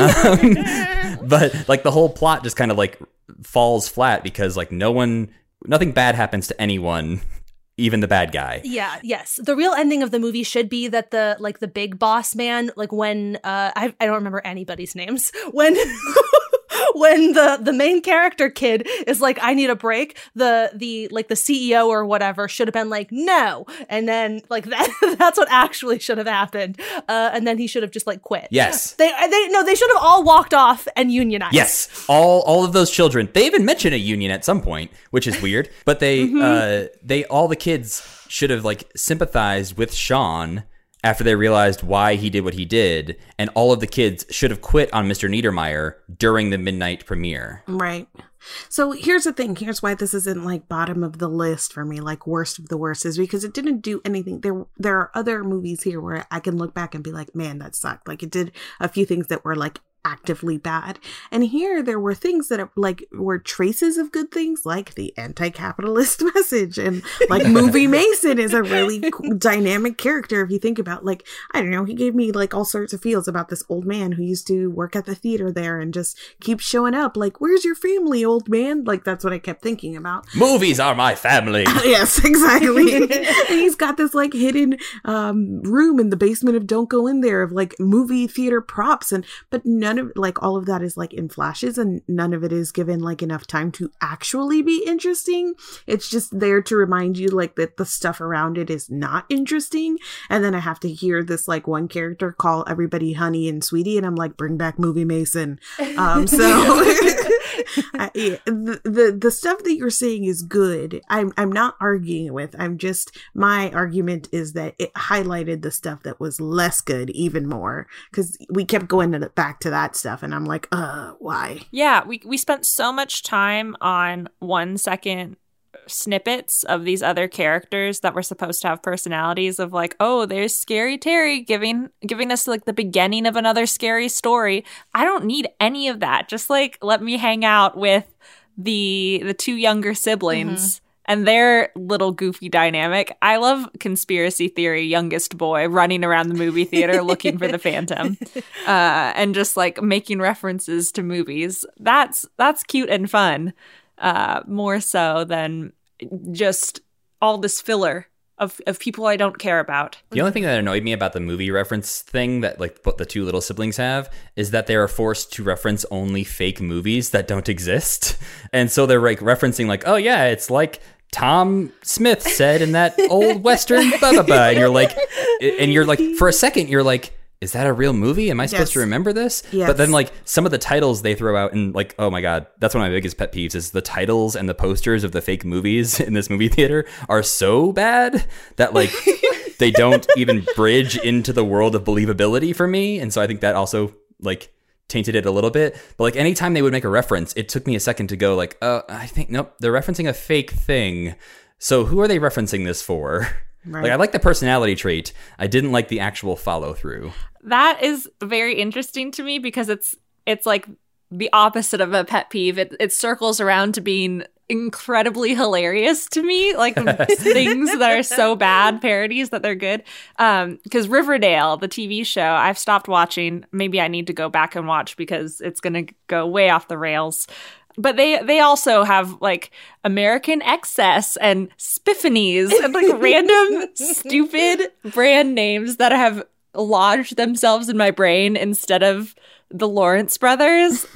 But like the whole plot just kind of like falls flat because like nothing bad happens to anyone. Even the bad guy. Yeah, yes. The real ending of the movie should be that the big boss man, like when I don't remember anybody's names, when when the main character kid is like, I need a break, the CEO or whatever should have been like, no. And then like that's what actually should have happened. And then he should have just like quit. Yes. They should have all walked off and unionized. Yes. All of those children. They even mention a union at some point, which is weird. But all the kids should have like sympathized with Sean after they realized why he did what he did, and all of the kids should have quit on Mr. Niedermeyer during the midnight premiere. Right. So here's the thing. Here's why this isn't like bottom of the list for me, like worst of the worst, is because it didn't do anything. There are other movies here where I can look back and be like, man, that sucked. Like, it did a few things that were like actively bad. And here there were things that were traces of good things, like the anti-capitalist message, and like Movie Mason is a really dynamic character if you think about, like, I don't know, he gave me like all sorts of feels about this old man who used to work at the theater there and just keeps showing up like, where's your family, old man? Like, that's what I kept thinking about. Movies are my family. Yes, exactly. And he's got this like hidden room in the basement of Don't Go In There of like movie theater props, but none of like all of that is like in flashes, and none of it is given like enough time to actually be interesting. It's just there to remind you like that the stuff around it is not interesting. And then I have to hear this like one character call everybody honey and sweetie, and I'm like, bring back Movie Mason. The stuff that you're saying is good. I'm not arguing with. My argument is that it highlighted the stuff that was less good even more, because we kept going back to that stuff, and I'm like, why? Yeah, we spent so much time on 1 second snippets of these other characters that were supposed to have personalities of like, oh, there's Scary Terry giving us like the beginning of another scary story. I don't need any of that. Just like, let me hang out with the two younger siblings and their little goofy dynamic. I love conspiracy theory youngest boy running around the movie theater looking for the Phantom and just like making references to movies. That's cute and fun. More so than just all this filler of people I don't care about. The only thing that annoyed me about the movie reference thing that like what the two little siblings have is that they are forced to reference only fake movies that don't exist. And so they're like referencing like, oh yeah, it's like Tom Smith said in that old Western blah, blah, blah. And you're like, for a second, you're like, is that a real movie? Am I supposed to remember this? Yes. But then like some of the titles they throw out and like, oh my God, that's one of my biggest pet peeves is the titles and the posters of the fake movies in this movie theater are so bad that like they don't even bridge into the world of believability for me. And so I think that also like tainted it a little bit. But like anytime they would make a reference, it took me a second to go like, I think, nope, they're referencing a fake thing. So who are they referencing this for? Right. Like I like the personality trait. I didn't like the actual follow through. That is very interesting to me because it's like the opposite of a pet peeve. It circles around to being incredibly hilarious to me, like things that are so bad, parodies that they're good. Because Riverdale, the TV show, I've stopped watching. Maybe I need to go back and watch because it's going to go way off the rails. But they also have like American Excess and Spiffanies and like random stupid brand names that have lodged themselves in my brain instead of the Lawrence brothers.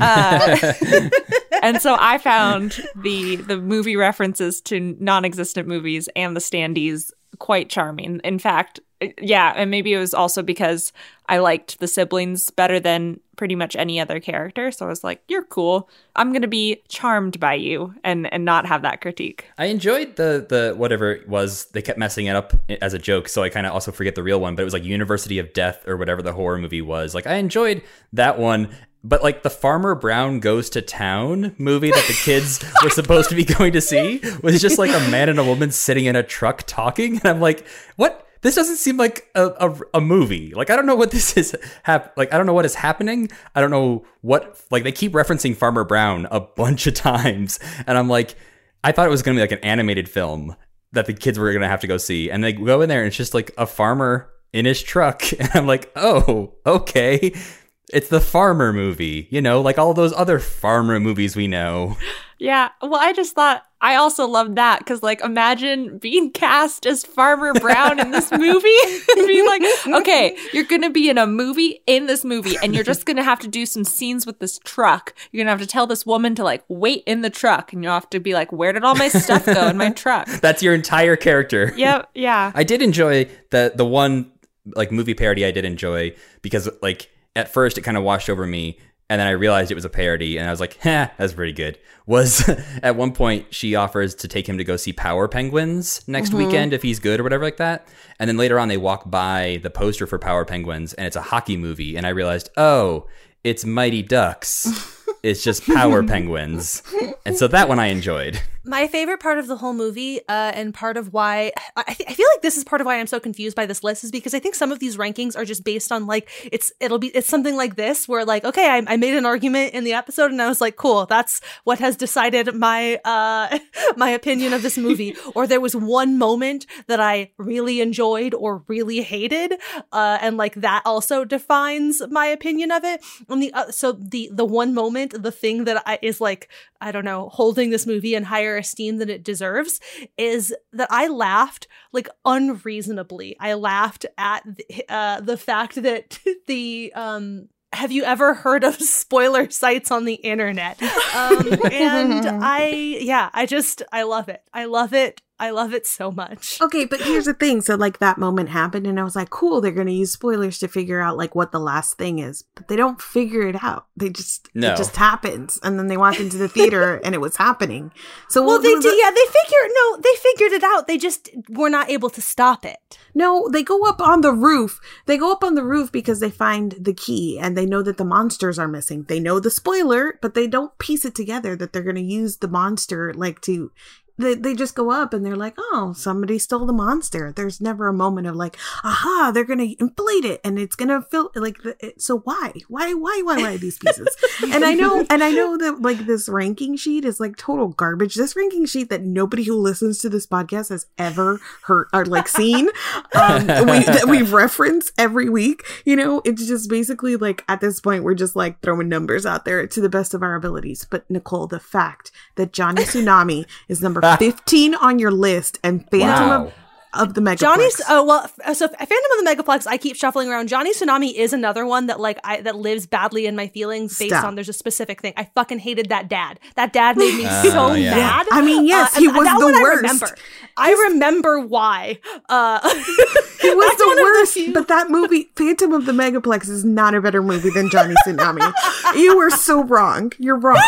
And so I found the movie references to non-existent movies and the standees quite charming. In fact, yeah, and maybe it was also because I liked the siblings better than pretty much any other character. So I was like, you're cool. I'm going to be charmed by you and not have that critique. I enjoyed the whatever it was. They kept messing it up as a joke. So I kind of also forget the real one, but it was like University of Death or whatever the horror movie was. Like I enjoyed that one. But like the Farmer Brown Goes to Town movie that the kids were supposed to be going to see was just like a man and a woman sitting in a truck talking. And I'm like, what? This doesn't seem like a movie. Like, I don't know what this is. I don't know what is happening. I don't know what, like, they keep referencing Farmer Brown a bunch of times. And I'm like, I thought it was going to be like an animated film that the kids were going to have to go see. And they go in there and it's just like a farmer in his truck. And I'm like, oh, okay. It's the farmer movie, you know, like all those other farmer movies we know. Yeah. Well, I just thought I also loved that because, like, imagine being cast as Farmer Brown in this movie. Being like, okay, you're going to be in a movie in this movie and you're just going to have to do some scenes with this truck. You're going to have to tell this woman to, like, wait in the truck and you'll have to be like, where did all my stuff go in my truck? That's your entire character. Yep. Yeah. I did enjoy the one, like, movie parody I did enjoy because, like, at first it kind of washed over me. And then I realized it was a parody, and I was like, that's pretty good. Was at one point, she offers to take him to go see Power Penguins next weekend if he's good or whatever like that. And then later on, they walk by the poster for Power Penguins, and it's a hockey movie. And I realized, oh, it's Mighty Ducks. It's just Power Penguins. And so that one I enjoyed. My favorite part of the whole movie, and part of why I feel like this is part of why I'm so confused by this list, is because I think some of these rankings are just based on like it's something like this where like, okay, I made an argument in the episode and I was like, cool, that's what has decided my my opinion of this movie. Or there was one moment that I really enjoyed or really hated, and like that also defines my opinion of it. And the one moment, the thing that is like, I don't know, holding this movie in higher esteem than it deserves is that I laughed like unreasonably. I laughed at the fact that the have you ever heard of spoiler sites on the internet? And I love it. I love it. I love it so much. Okay, but here's the thing. So like that moment happened and I was like, cool, they're going to use spoilers to figure out like what the last thing is. But they don't figure it out. It just happens. And then they walk into the theater and it was happening. So they figured it out. They just were not able to stop it. No, they go up on the roof. They go up on the roof because they find the key and they know that the monsters are missing. They know the spoiler, but they don't piece it together that they're going to use the monster like to... They just go up and they're like, oh, somebody stole the monster. There's never a moment of like, aha, they're going to inflate it and it's going to fill like, so why these pieces? and I know that like this ranking sheet is like total garbage. This ranking sheet that nobody who listens to this podcast has ever heard or like seen, that we reference every week, you know, it's just basically like at this point, we're just like throwing numbers out there to the best of our abilities. But Nicole, the fact that Johnny Tsunami is number 15 on your list and of the Megaplex. So Phantom of the Megaplex, I keep shuffling around. Johnny Tsunami is another one that that lives badly in my feelings based on there's a specific thing. I fucking hated that dad. That dad made me so mad. I mean, yes, he was the worst. I remember why. He was the worst, but that movie, Phantom of the Megaplex, is not a better movie than Johnny Tsunami. You were so wrong. You're wrong.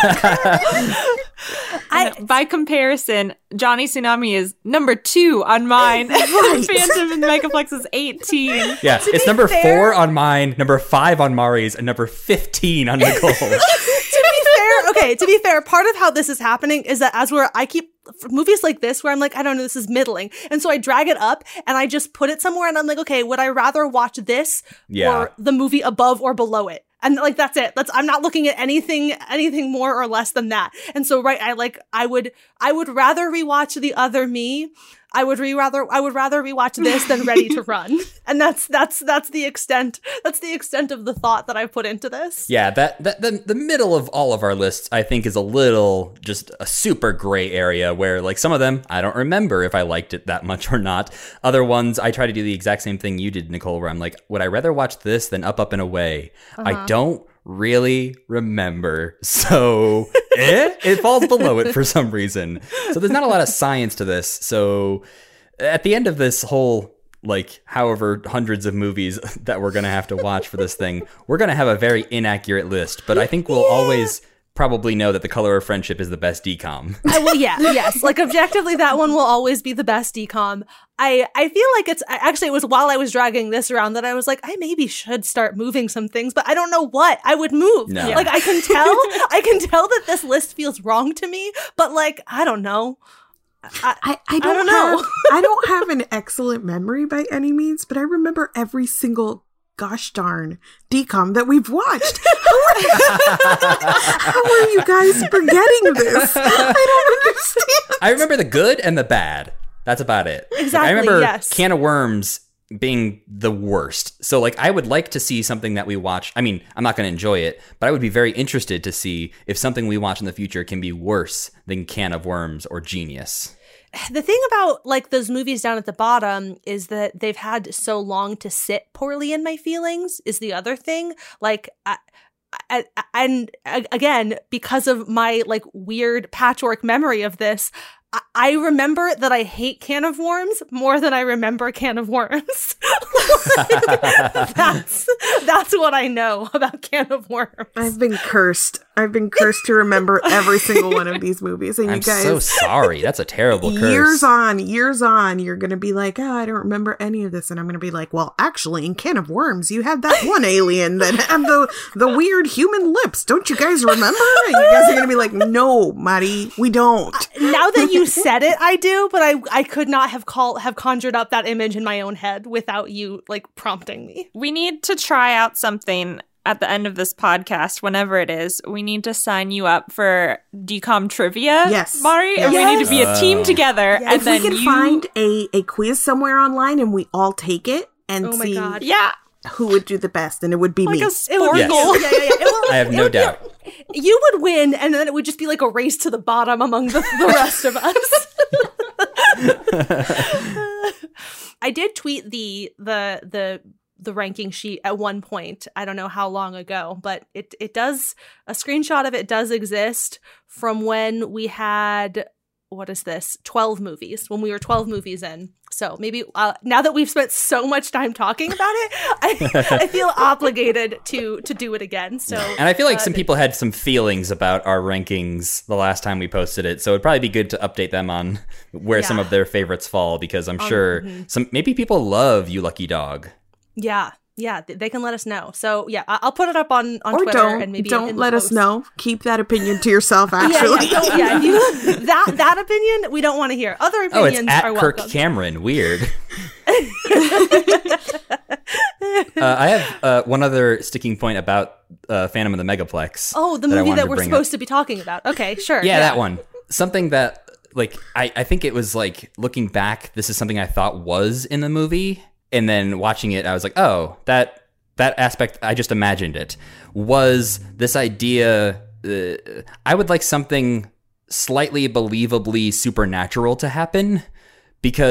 By comparison, Johnny Tsunami is number 2 on mine. Right. Phantom of the Megaplex is 18. Yeah, it's number 4 on mine, number 5 on Mari's, and number 15 on Nicole's. To be fair, part of how this is happening is that I keep movies like this where I'm like, I don't know, this is middling. And so I drag it up and I just put it somewhere and I'm like, okay, would I rather watch this or the movie above or below it? And like, that's it. I'm not looking at anything more or less than that. And so, I would rather rewatch The Other Me. I would rather rewatch this than Ready to Run. And that's the extent of the thought that I put into this. Yeah, the middle of all of our lists, I think, is a little just a super gray area where, like, some of them I don't remember if I liked it that much or not. Other ones I try to do the exact same thing you did, Nicole, where I'm like, would I rather watch this than Up, Up and Away? I don't really remember, so it falls below it for some reason. So there's not a lot of science to this. So at the end of this whole, like, however hundreds of movies that we're gonna have to watch for this thing, we're gonna have a very inaccurate list, but I think we'll always probably know that The Color of Friendship is the best DCOM. Yes. Like, objectively, that one will always be the best DCOM. I feel like it was while I was dragging this around that I was like, I maybe should start moving some things, but I don't know what I would move. No. Like, I can tell that this list feels wrong to me, but like, I don't know. I don't know. I don't have an excellent memory by any means, but I remember every single gosh darn DCOM that we've watched. How are you guys forgetting this? I don't understand. I remember the good and the bad. That's about it. Exactly. Like, I remember yes. Can of Worms being the worst. So, like, I would like to see something that we watch. I mean, I'm not going to enjoy it, but I would be very interested to see if something we watch in the future can be worse than Can of Worms or Genius. The thing about, like, those movies down at the bottom is that they've had so long to sit poorly in my feelings is the other thing. Like, and again, because of my, like, weird patchwork memory of this, I remember that I hate Can of Worms more than I remember Can of Worms. That's what I know about Can of Worms. I've been cursed to remember every single one of these movies. And I'm you guys, so sorry. That's a terrible curse. Years on, you're going to be like, I don't remember any of this. And I'm going to be like, well, actually, in Can of Worms, you had that one alien that had the weird human lips. Don't you guys remember? And you guys are going to be like, no, Maddie, we don't. Now that you said it, I do, but I could not have conjured up that image in my own head without you, like, prompting me. We need to try out something at the end of this podcast, whenever it is. We need to sign you up for DCOM trivia, yes, Mari, and we need to be a team together. Yes. And if then we can find a quiz somewhere online and we all take it and see who would do the best, and it would be me. Like a sport goal. Yeah. I have no doubt. You would win, and then it would just be like a race to the bottom among the rest of us. I did tweet the ranking sheet at one point. I don't know how long ago, but it does, a screenshot of it does exist from when we had, 12 movies, when we were 12 movies in. So maybe now that we've spent so much time talking about it, I feel obligated to do it again. So, and I feel like some people had some feelings about our rankings the last time we posted it. So it'd probably be good to update them on where some of their favorites fall, because I'm sure maybe people love You Lucky Dog. Yeah, they can let us know. So yeah, I'll put it up on or Twitter, don't, and maybe don't let us know. Keep that opinion to yourself. Actually, that opinion we don't want to hear. Other opinions it's at are Kirk welcome. Cameron. Weird. I have one other sticking point about Phantom of the Megaplex. Oh, the movie that we're supposed to be talking about. Okay, sure. Yeah, that one. Something that, like, I think it was, like, looking back, this is something I thought was in the movie. And then watching it, I was like, oh, that aspect, I just imagined it. Was this idea, I would like something slightly believably supernatural to happen, because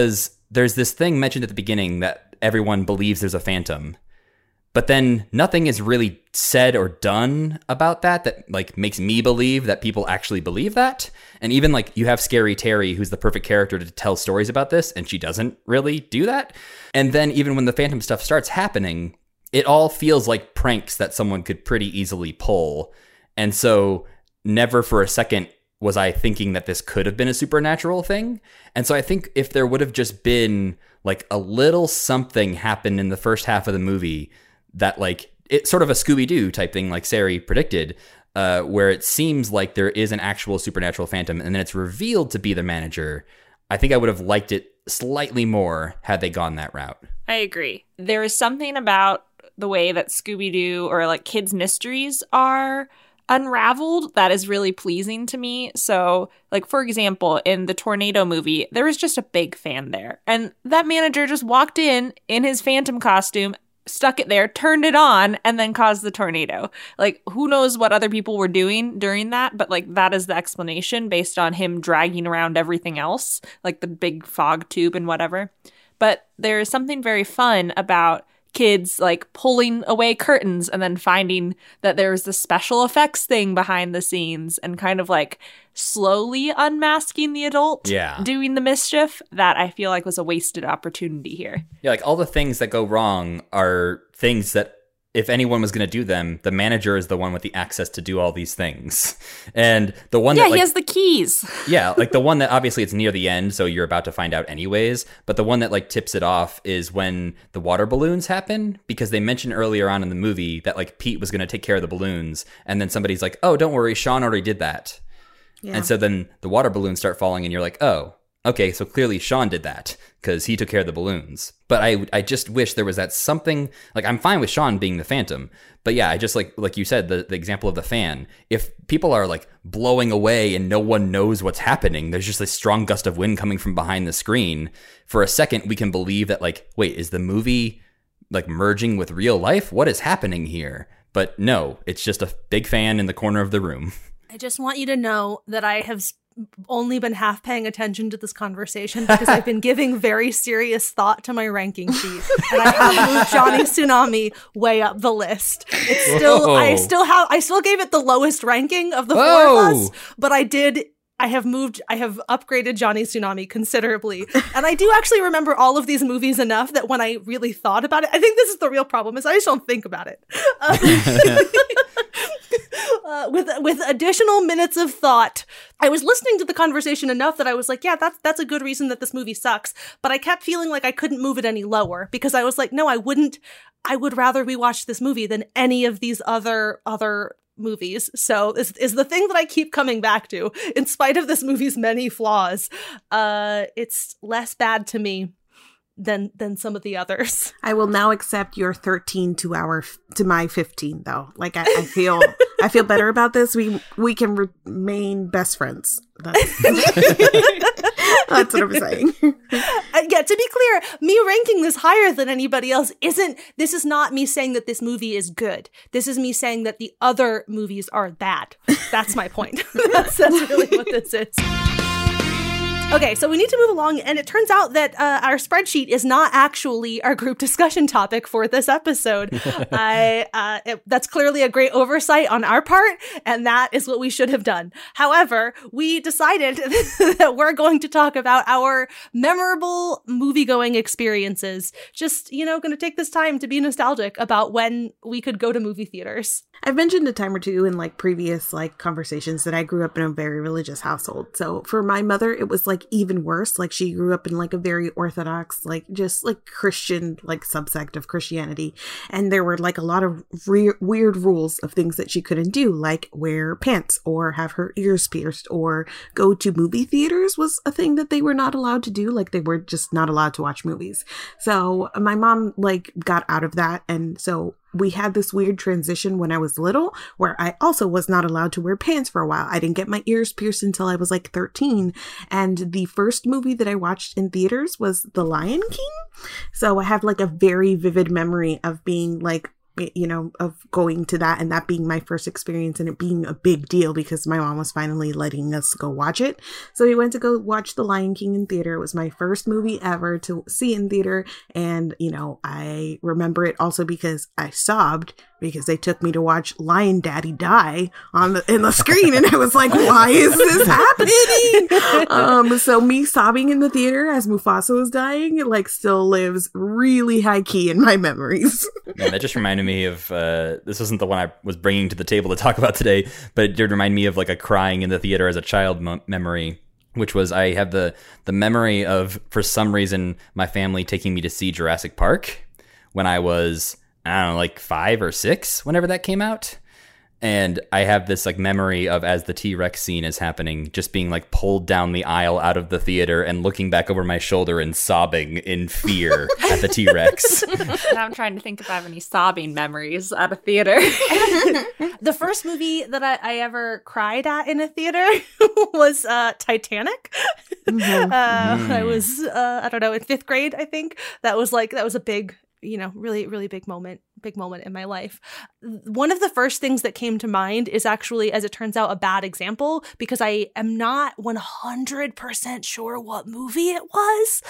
there's this thing mentioned at the beginning that everyone believes there's a phantom. But then nothing is really said or done about that like makes me believe that people actually believe that. And even like you have Scary Terry, who's the perfect character to tell stories about this, and she doesn't really do that. And then even when the phantom stuff starts happening, it all feels like pranks that someone could pretty easily pull. And so never for a second was I thinking that this could have been a supernatural thing. And so I think if there would have just been like a little something happen in the first half of the movie that like it's sort of a Scooby-Doo type thing like Sari predicted, where it seems like there is an actual supernatural phantom and then it's revealed to be the manager, I think I would have liked it slightly more had they gone that route. I agree. There is something about the way that Scooby-Doo or like kids' mysteries are unraveled that is really pleasing to me. So, like, for example, in the Tornado movie, there was just a big fan there. And that manager just walked in his phantom costume, stuck it there, turned it on, and then caused the tornado. Like, who knows what other people were doing during that, but like that is the explanation based on him dragging around everything else, like the big fog tube and whatever. But there is something very fun about kids like pulling away curtains and then finding that there's the special effects thing behind the scenes and kind of like slowly unmasking the adult doing the mischief that I feel like was a wasted opportunity here. Yeah, like all the things that go wrong are things that if anyone was going to do them, the manager is the one with the access to do all these things. And the one that, like, he has the keys. Yeah, like the one that obviously it's near the end, so you're about to find out anyways. But the one that like tips it off is when the water balloons happen, because they mentioned earlier on in the movie that like Pete was going to take care of the balloons. And then somebody's like, oh, don't worry, Sean already did that. Yeah. And so then the water balloons start falling and you're like, oh, okay, so clearly Sean did that because he took care of the balloons. But I just wish there was that something, like I'm fine with Sean being the phantom. But yeah, I just like you said, the example of the fan. If people are like blowing away and no one knows what's happening, there's just a strong gust of wind coming from behind the screen. For a second, we can believe that like, wait, is the movie like merging with real life? What is happening here? But no, it's just a big fan in the corner of the room. I just want you to know that I have only been half paying attention to this conversation because I've been giving very serious thought to my ranking sheet, and I have moved Johnny Tsunami way up the list. It's still, I still gave it the lowest ranking of the four of us, but I have upgraded Johnny Tsunami considerably. And I do actually remember all of these movies enough that when I really thought about it, I think this is the real problem, is I just don't think about it. With additional minutes of thought, I was listening to the conversation enough that I was like, yeah, that's a good reason that this movie sucks. But I kept feeling like I couldn't move it any lower because I was like, no, I wouldn't. I would rather rewatch this movie than any of these other movies. So is the thing that I keep coming back to, in spite of this movie's many flaws. It's less bad to me than some of the others. I will now accept your 13 to my 15 though. Like I feel better about this. We can remain best friends. That's what I'm saying. Yeah, to be clear, me ranking this higher than anybody else this is not me saying that this movie is good. This is me saying that the other movies are bad. That's my point. That's really what this is. Okay, so we need to move along, and it turns out that our spreadsheet is not actually our group discussion topic for this episode. That's clearly a great oversight on our part, and that is what we should have done. However, we decided that we're going to talk about our memorable movie-going experiences. Just, going to take this time to be nostalgic about when we could go to movie theaters. I've mentioned a time or two in previous conversations that I grew up in a very religious household. So for my mother, it was even worse. She grew up in a very orthodox, Christian, subsect of Christianity. And there were a lot of weird rules of things that she couldn't do, like wear pants or have her ears pierced or go to movie theaters was a thing that they were not allowed to do. They were just not allowed to watch movies. So my mom got out of that. And so we had this weird transition when I was little where I also was not allowed to wear pants for a while. I didn't get my ears pierced until I was 13. And the first movie that I watched in theaters was The Lion King. So I have a very vivid memory of being of going to that and that being my first experience and it being a big deal because my mom was finally letting us go watch it. So we went to go watch The Lion King in theater. It was my first movie ever to see in theater. And, I remember it also because I sobbed because they took me to watch Lion Daddy die in the screen. And I was like, why is this happening? So me sobbing in the theater as Mufasa was dying, it still lives really high key in my memories. Man, that just reminded me of, this wasn't the one I was bringing to the table to talk about today, but it did remind me of a crying in the theater as a child memory, which was I have the memory of, for some reason, my family taking me to see Jurassic Park when I was, I don't know, 5 or 6, whenever that came out. And I have this memory of, as the T-Rex scene is happening, just being pulled down the aisle out of the theater and looking back over my shoulder and sobbing in fear at the T-Rex. Now I'm trying to think if I have any sobbing memories at a theater. The first movie that I ever cried at in a theater was Titanic. I was, I don't know, in 5th grade, I think. That was a big, really, really big moment in my life. One of the first things that came to mind is actually, as it turns out, a bad example because I am not 100% sure what movie it was,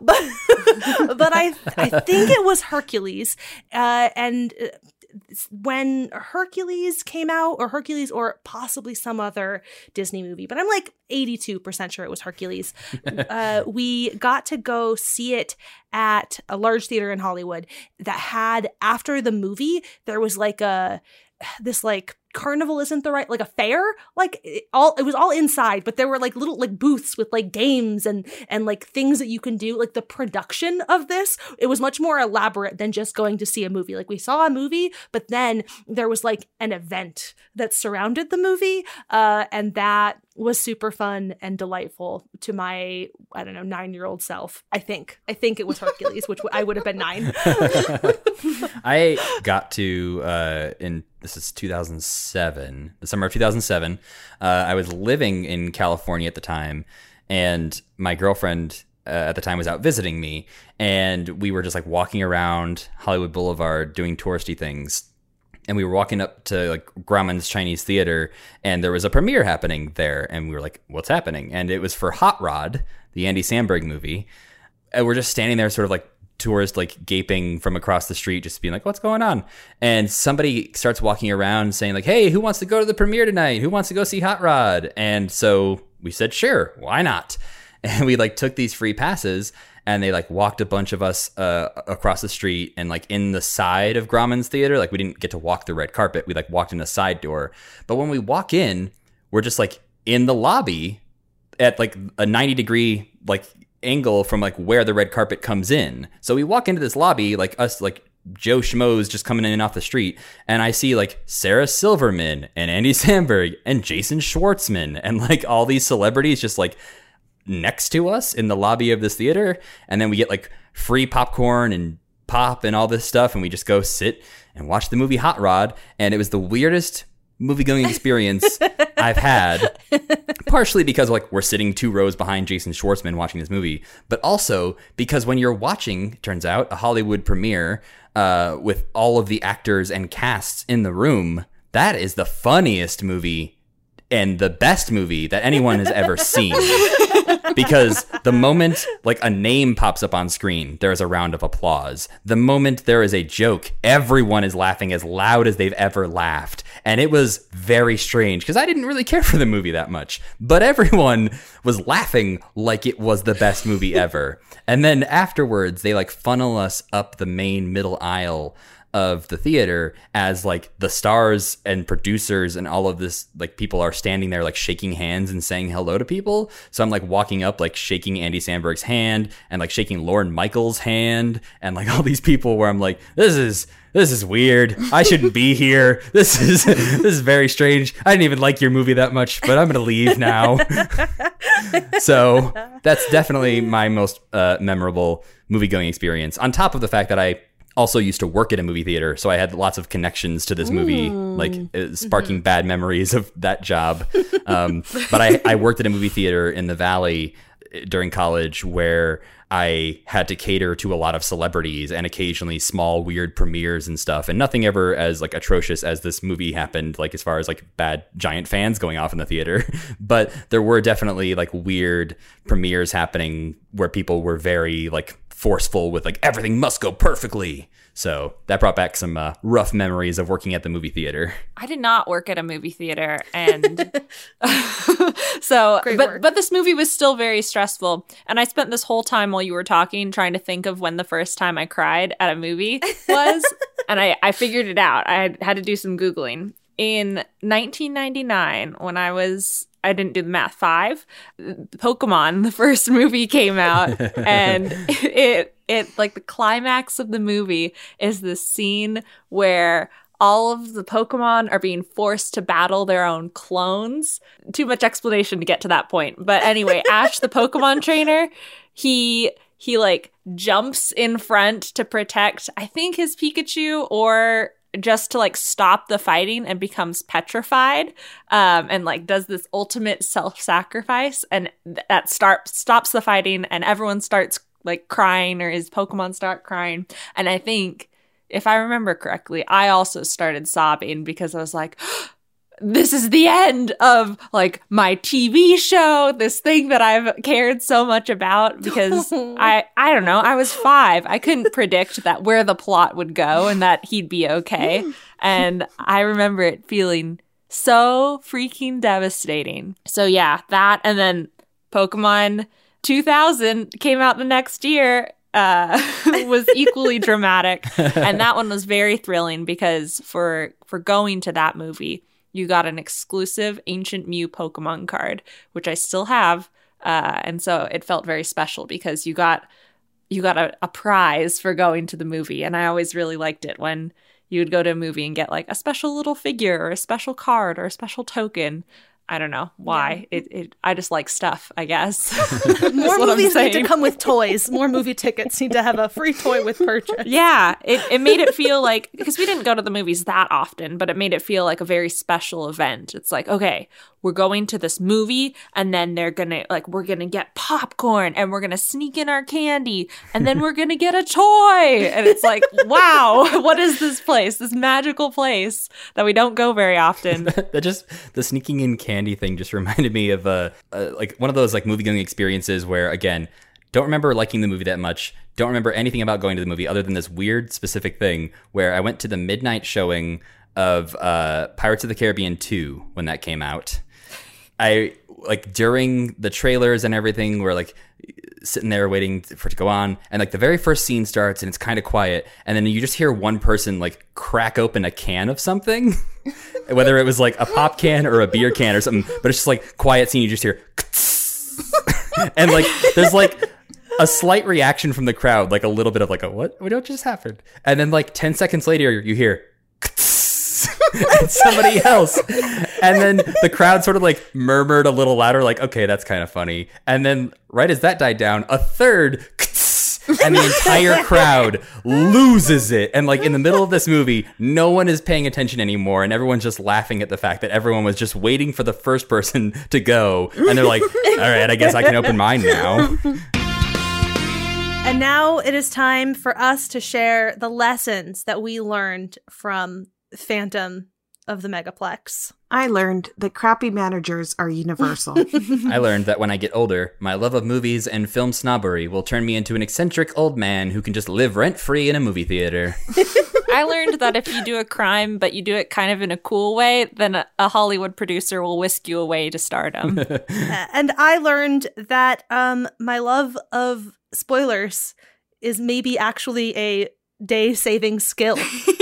but I think it was Hercules. And when Hercules came out, or Hercules, or possibly some other Disney movie, but I'm 82% sure it was Hercules. We got to go see it at a large theater in Hollywood that had, after the movie, there was this carnival isn't the right, a fair, it was all inside, but there were little booths with games and things that you can do. The production of this, it was much more elaborate than just going to see a movie. We saw a movie, but then there was an event that surrounded the movie, and that was super fun and delightful to my, I don't know, 9-year-old self. I think it was Hercules, which I would have been 9. I got to, this is 2007, the summer of 2007. I was living in California at the time, and my girlfriend at the time was out visiting me, and we were just walking around Hollywood Boulevard doing touristy things. And we were walking up to Grauman's Chinese Theater, and there was a premiere happening there. And we were like, what's happening? And it was for Hot Rod, the Andy Samberg movie. And we're just standing there sort of tourists gaping from across the street, just being what's going on? And somebody starts walking around saying hey, who wants to go to the premiere tonight? Who wants to go see Hot Rod? And so we said, sure, why not? And we took these free passes, and they walked a bunch of us across the street, and in the side of Grauman's Theater, we didn't get to walk the red carpet. We walked in a side door. But when we walk in, we're just in the lobby at a 90-degree angle from where the red carpet comes in. So we walk into this lobby, us Joe Schmoes just coming in off the street, and I see Sarah Silverman and Andy Samberg and Jason Schwartzman and all these celebrities just next to us in the lobby of this theater. And then we get free popcorn and pop and all this stuff, and we just go sit and watch the movie Hot Rod. And it was the weirdest movie-going experience I've had, partially because we're sitting 2 rows behind Jason Schwartzman watching this movie, but also because when you're watching, turns out, a Hollywood premiere with all of the actors and casts in the room, that is the funniest movie and the best movie that anyone has ever seen. Because the moment a name pops up on screen, there is a round of applause. The moment there is a joke, everyone is laughing as loud as they've ever laughed. And it was very strange because I didn't really care for the movie that much, but everyone was laughing like it was the best movie ever. And then afterwards, they funnel us up the main middle aisle of the theater as the stars and producers and all of this people are standing there shaking hands and saying hello to people. So I'm walking up shaking Andy Samberg's hand and shaking Lorne Michaels' hand and all these people where I'm this is weird. I shouldn't be here. This is very strange. I didn't even like your movie that much, but I'm gonna leave now. So that's definitely my most memorable movie going experience, on top of the fact that I also used to work at a movie theater, so I had lots of connections to this movie, sparking bad memories of that job. But I worked at a movie theater in the Valley during college where I had to cater to a lot of celebrities and occasionally small weird premieres and stuff, and nothing ever as like atrocious as this movie happened, like as far as like bad giant fans going off in the theater. But there were definitely like weird premieres happening where people were very like forceful with like everything must go perfectly. So that brought back some rough memories of working at the movie theater. I did not work at a movie theater, and so but this movie was still very stressful. And I spent this whole time while you were talking trying to think of when the first time I cried at a movie was, and I figured it out. I had to do some Googling. In 1999, when I didn't do the math, 5, Pokemon, the first movie came out, and it like the climax of the movie is this scene where all of the Pokemon are being forced to battle their own clones. Too much explanation to get to that point. But anyway, Ash, the Pokemon trainer, he like jumps in front to protect, I think, his Pikachu, or just to like stop the fighting, and becomes petrified, and like does this ultimate self-sacrifice, and that stops the fighting, and everyone starts like crying, or his Pokemon start crying. And I think, if I remember correctly, I also started sobbing because I was like, this is the end of like my TV show, this thing that I've cared so much about, because I don't know, I was 5. I couldn't predict that where the plot would go and that he'd be okay. And I remember it feeling so freaking devastating. So yeah, that, and then Pokemon 2000 came out the next year, was equally dramatic. And that one was very thrilling because for going to that movie, you got an exclusive Ancient Mew Pokemon card, which I still have. And so it felt very special because you got a prize for going to the movie. And I always really liked it when you would go to a movie and get like a special little figure or a special card or a special token. I don't know why. Yeah. I just like stuff, I guess. More movies need to come with toys. More movie tickets need to have a free toy with purchase. Yeah, it made it feel like, because we didn't go to the movies that often, but it made it feel like a very special event. It's like, okay, we're going to this movie, and then we're gonna get popcorn, and we're gonna sneak in our candy, and then we're gonna get a toy. And it's like, wow, what is this place? This magical place that we don't go very often. The sneaking in candy thing just reminded me of like one of those like movie going experiences where, again, don't remember liking the movie that much. Don't remember anything about going to the movie other than this weird specific thing where I went to the midnight showing of Pirates of the Caribbean 2 when that came out. I like during the trailers and everything, we're like sitting there waiting for it to go on, and like the very first scene starts and it's kind of quiet, and then you just hear one person like crack open a can of something, whether it was like a pop can or a beer can or something, but it's just like quiet scene. You just hear and like there's like a slight reaction from the crowd, like a little bit of like a what just happened, and then like 10 seconds later you hear and somebody else, and then the crowd sort of like murmured a little louder, like, okay, that's kind of funny. And then right as that died down, a third, and the entire crowd loses it. And like in the middle of this movie, no one is paying attention anymore, and everyone's just laughing at the fact that everyone was just waiting for the first person to go, and they're like, all right, I guess I can open mine now. And now it is time for us to share the lessons that we learned from Phantom of the Megaplex. I learned that crappy managers are universal. I learned that when I get older, my love of movies and film snobbery will turn me into an eccentric old man who can just live rent-free in a movie theater. I learned that if you do a crime, but you do it kind of in a cool way, then a Hollywood producer will whisk you away to stardom. And I learned that my love of spoilers is maybe actually a day-saving skill.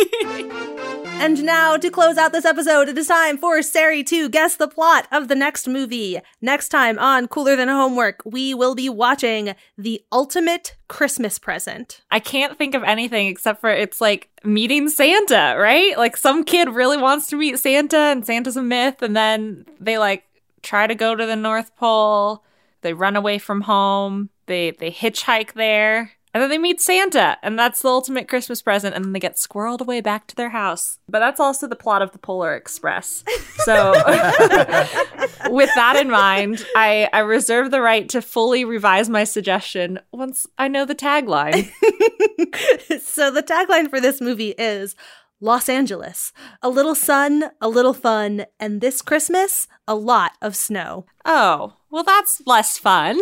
And now, to close out this episode, it is time for Sari to guess the plot of the next movie. Next time on Cooler Than Homework, we will be watching The Ultimate Christmas Present. I can't think of anything except for it's like meeting Santa, right? Like some kid really wants to meet Santa, and Santa's a myth, and then they like try to go to the North Pole. They run away from home. They hitchhike there. And then they meet Santa, and that's the ultimate Christmas present, and then they get squirreled away back to their house. But that's also the plot of the Polar Express. So with that in mind, I reserve the right to fully revise my suggestion once I know the tagline. So the tagline for this movie is Los Angeles, a little sun, a little fun, and this Christmas, a lot of snow. Oh, well, that's less fun.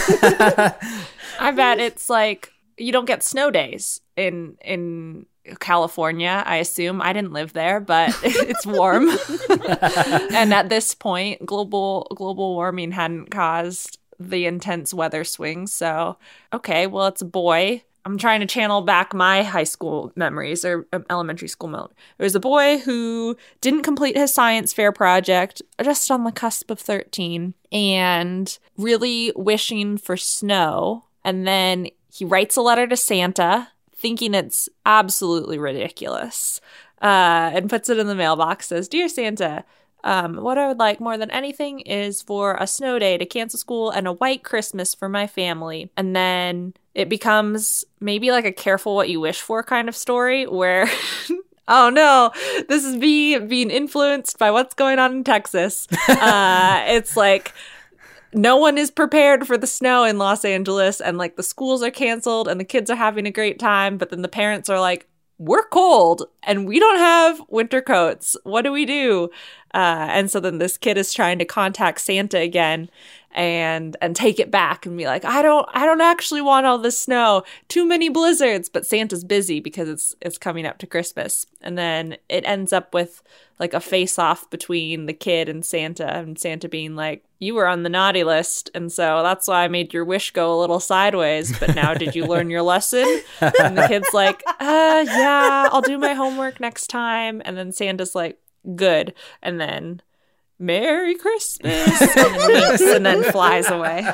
I bet it's like you don't get snow days in California, I assume. I didn't live there, but it's warm. And at this point, global warming hadn't caused the intense weather swings. So, okay, well, it's a boy. I'm trying to channel back my high school memories or elementary school mode. There was a boy who didn't complete his science fair project, just on the cusp of 13, and really wishing for snow. And then he writes a letter to Santa, thinking it's absolutely ridiculous, and puts it in the mailbox, says, "Dear Santa, what I would like more than anything is for a snow day to cancel school and a white Christmas for my family." And then it becomes maybe like a careful what you wish for kind of story where, oh no, this is me being influenced by what's going on in Texas. It's like no one is prepared for the snow in Los Angeles, and like the schools are canceled and the kids are having a great time, but then the parents are like, we're cold and we don't have winter coats. What do we do? And so then this kid is trying to contact Santa again and take it back and be like, I don't actually want all this snow. Too many blizzards. But Santa's busy because it's coming up to Christmas. And then it ends up with like a face-off between the kid and Santa being like, you were on the naughty list, and so that's why I made your wish go a little sideways, but now did you learn your lesson? And the kid's like, yeah, I'll do my homework next time. And then Santa's like, good. And then Merry Christmas, and then winks and then flies away.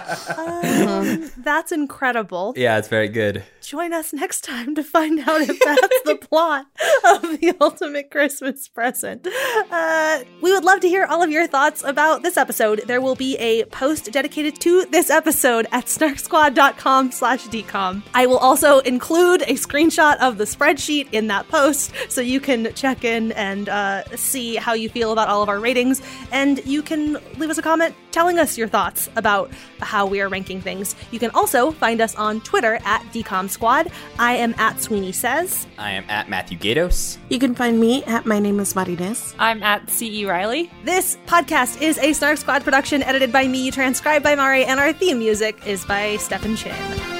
That's incredible. Yeah, it's very good. Join us next time to find out if that's the plot of the ultimate Christmas present. We would love to hear all of your thoughts about this episode. There will be a post dedicated to this episode at snarksquad.com/decom. I will also include a screenshot of the spreadsheet in that post so you can check in and see how you feel about all of our ratings. And you can leave us a comment telling us your thoughts about how we are ranking things. You can also find us on Twitter at DecomSquad. I am at Sweeney Says. I am at Matthew Gatos. You can find me at My Name is Marines. I'm at C.E. Riley. This podcast is a Snark Squad production edited by me, transcribed by Mari, and our theme music is by Stephen Chin.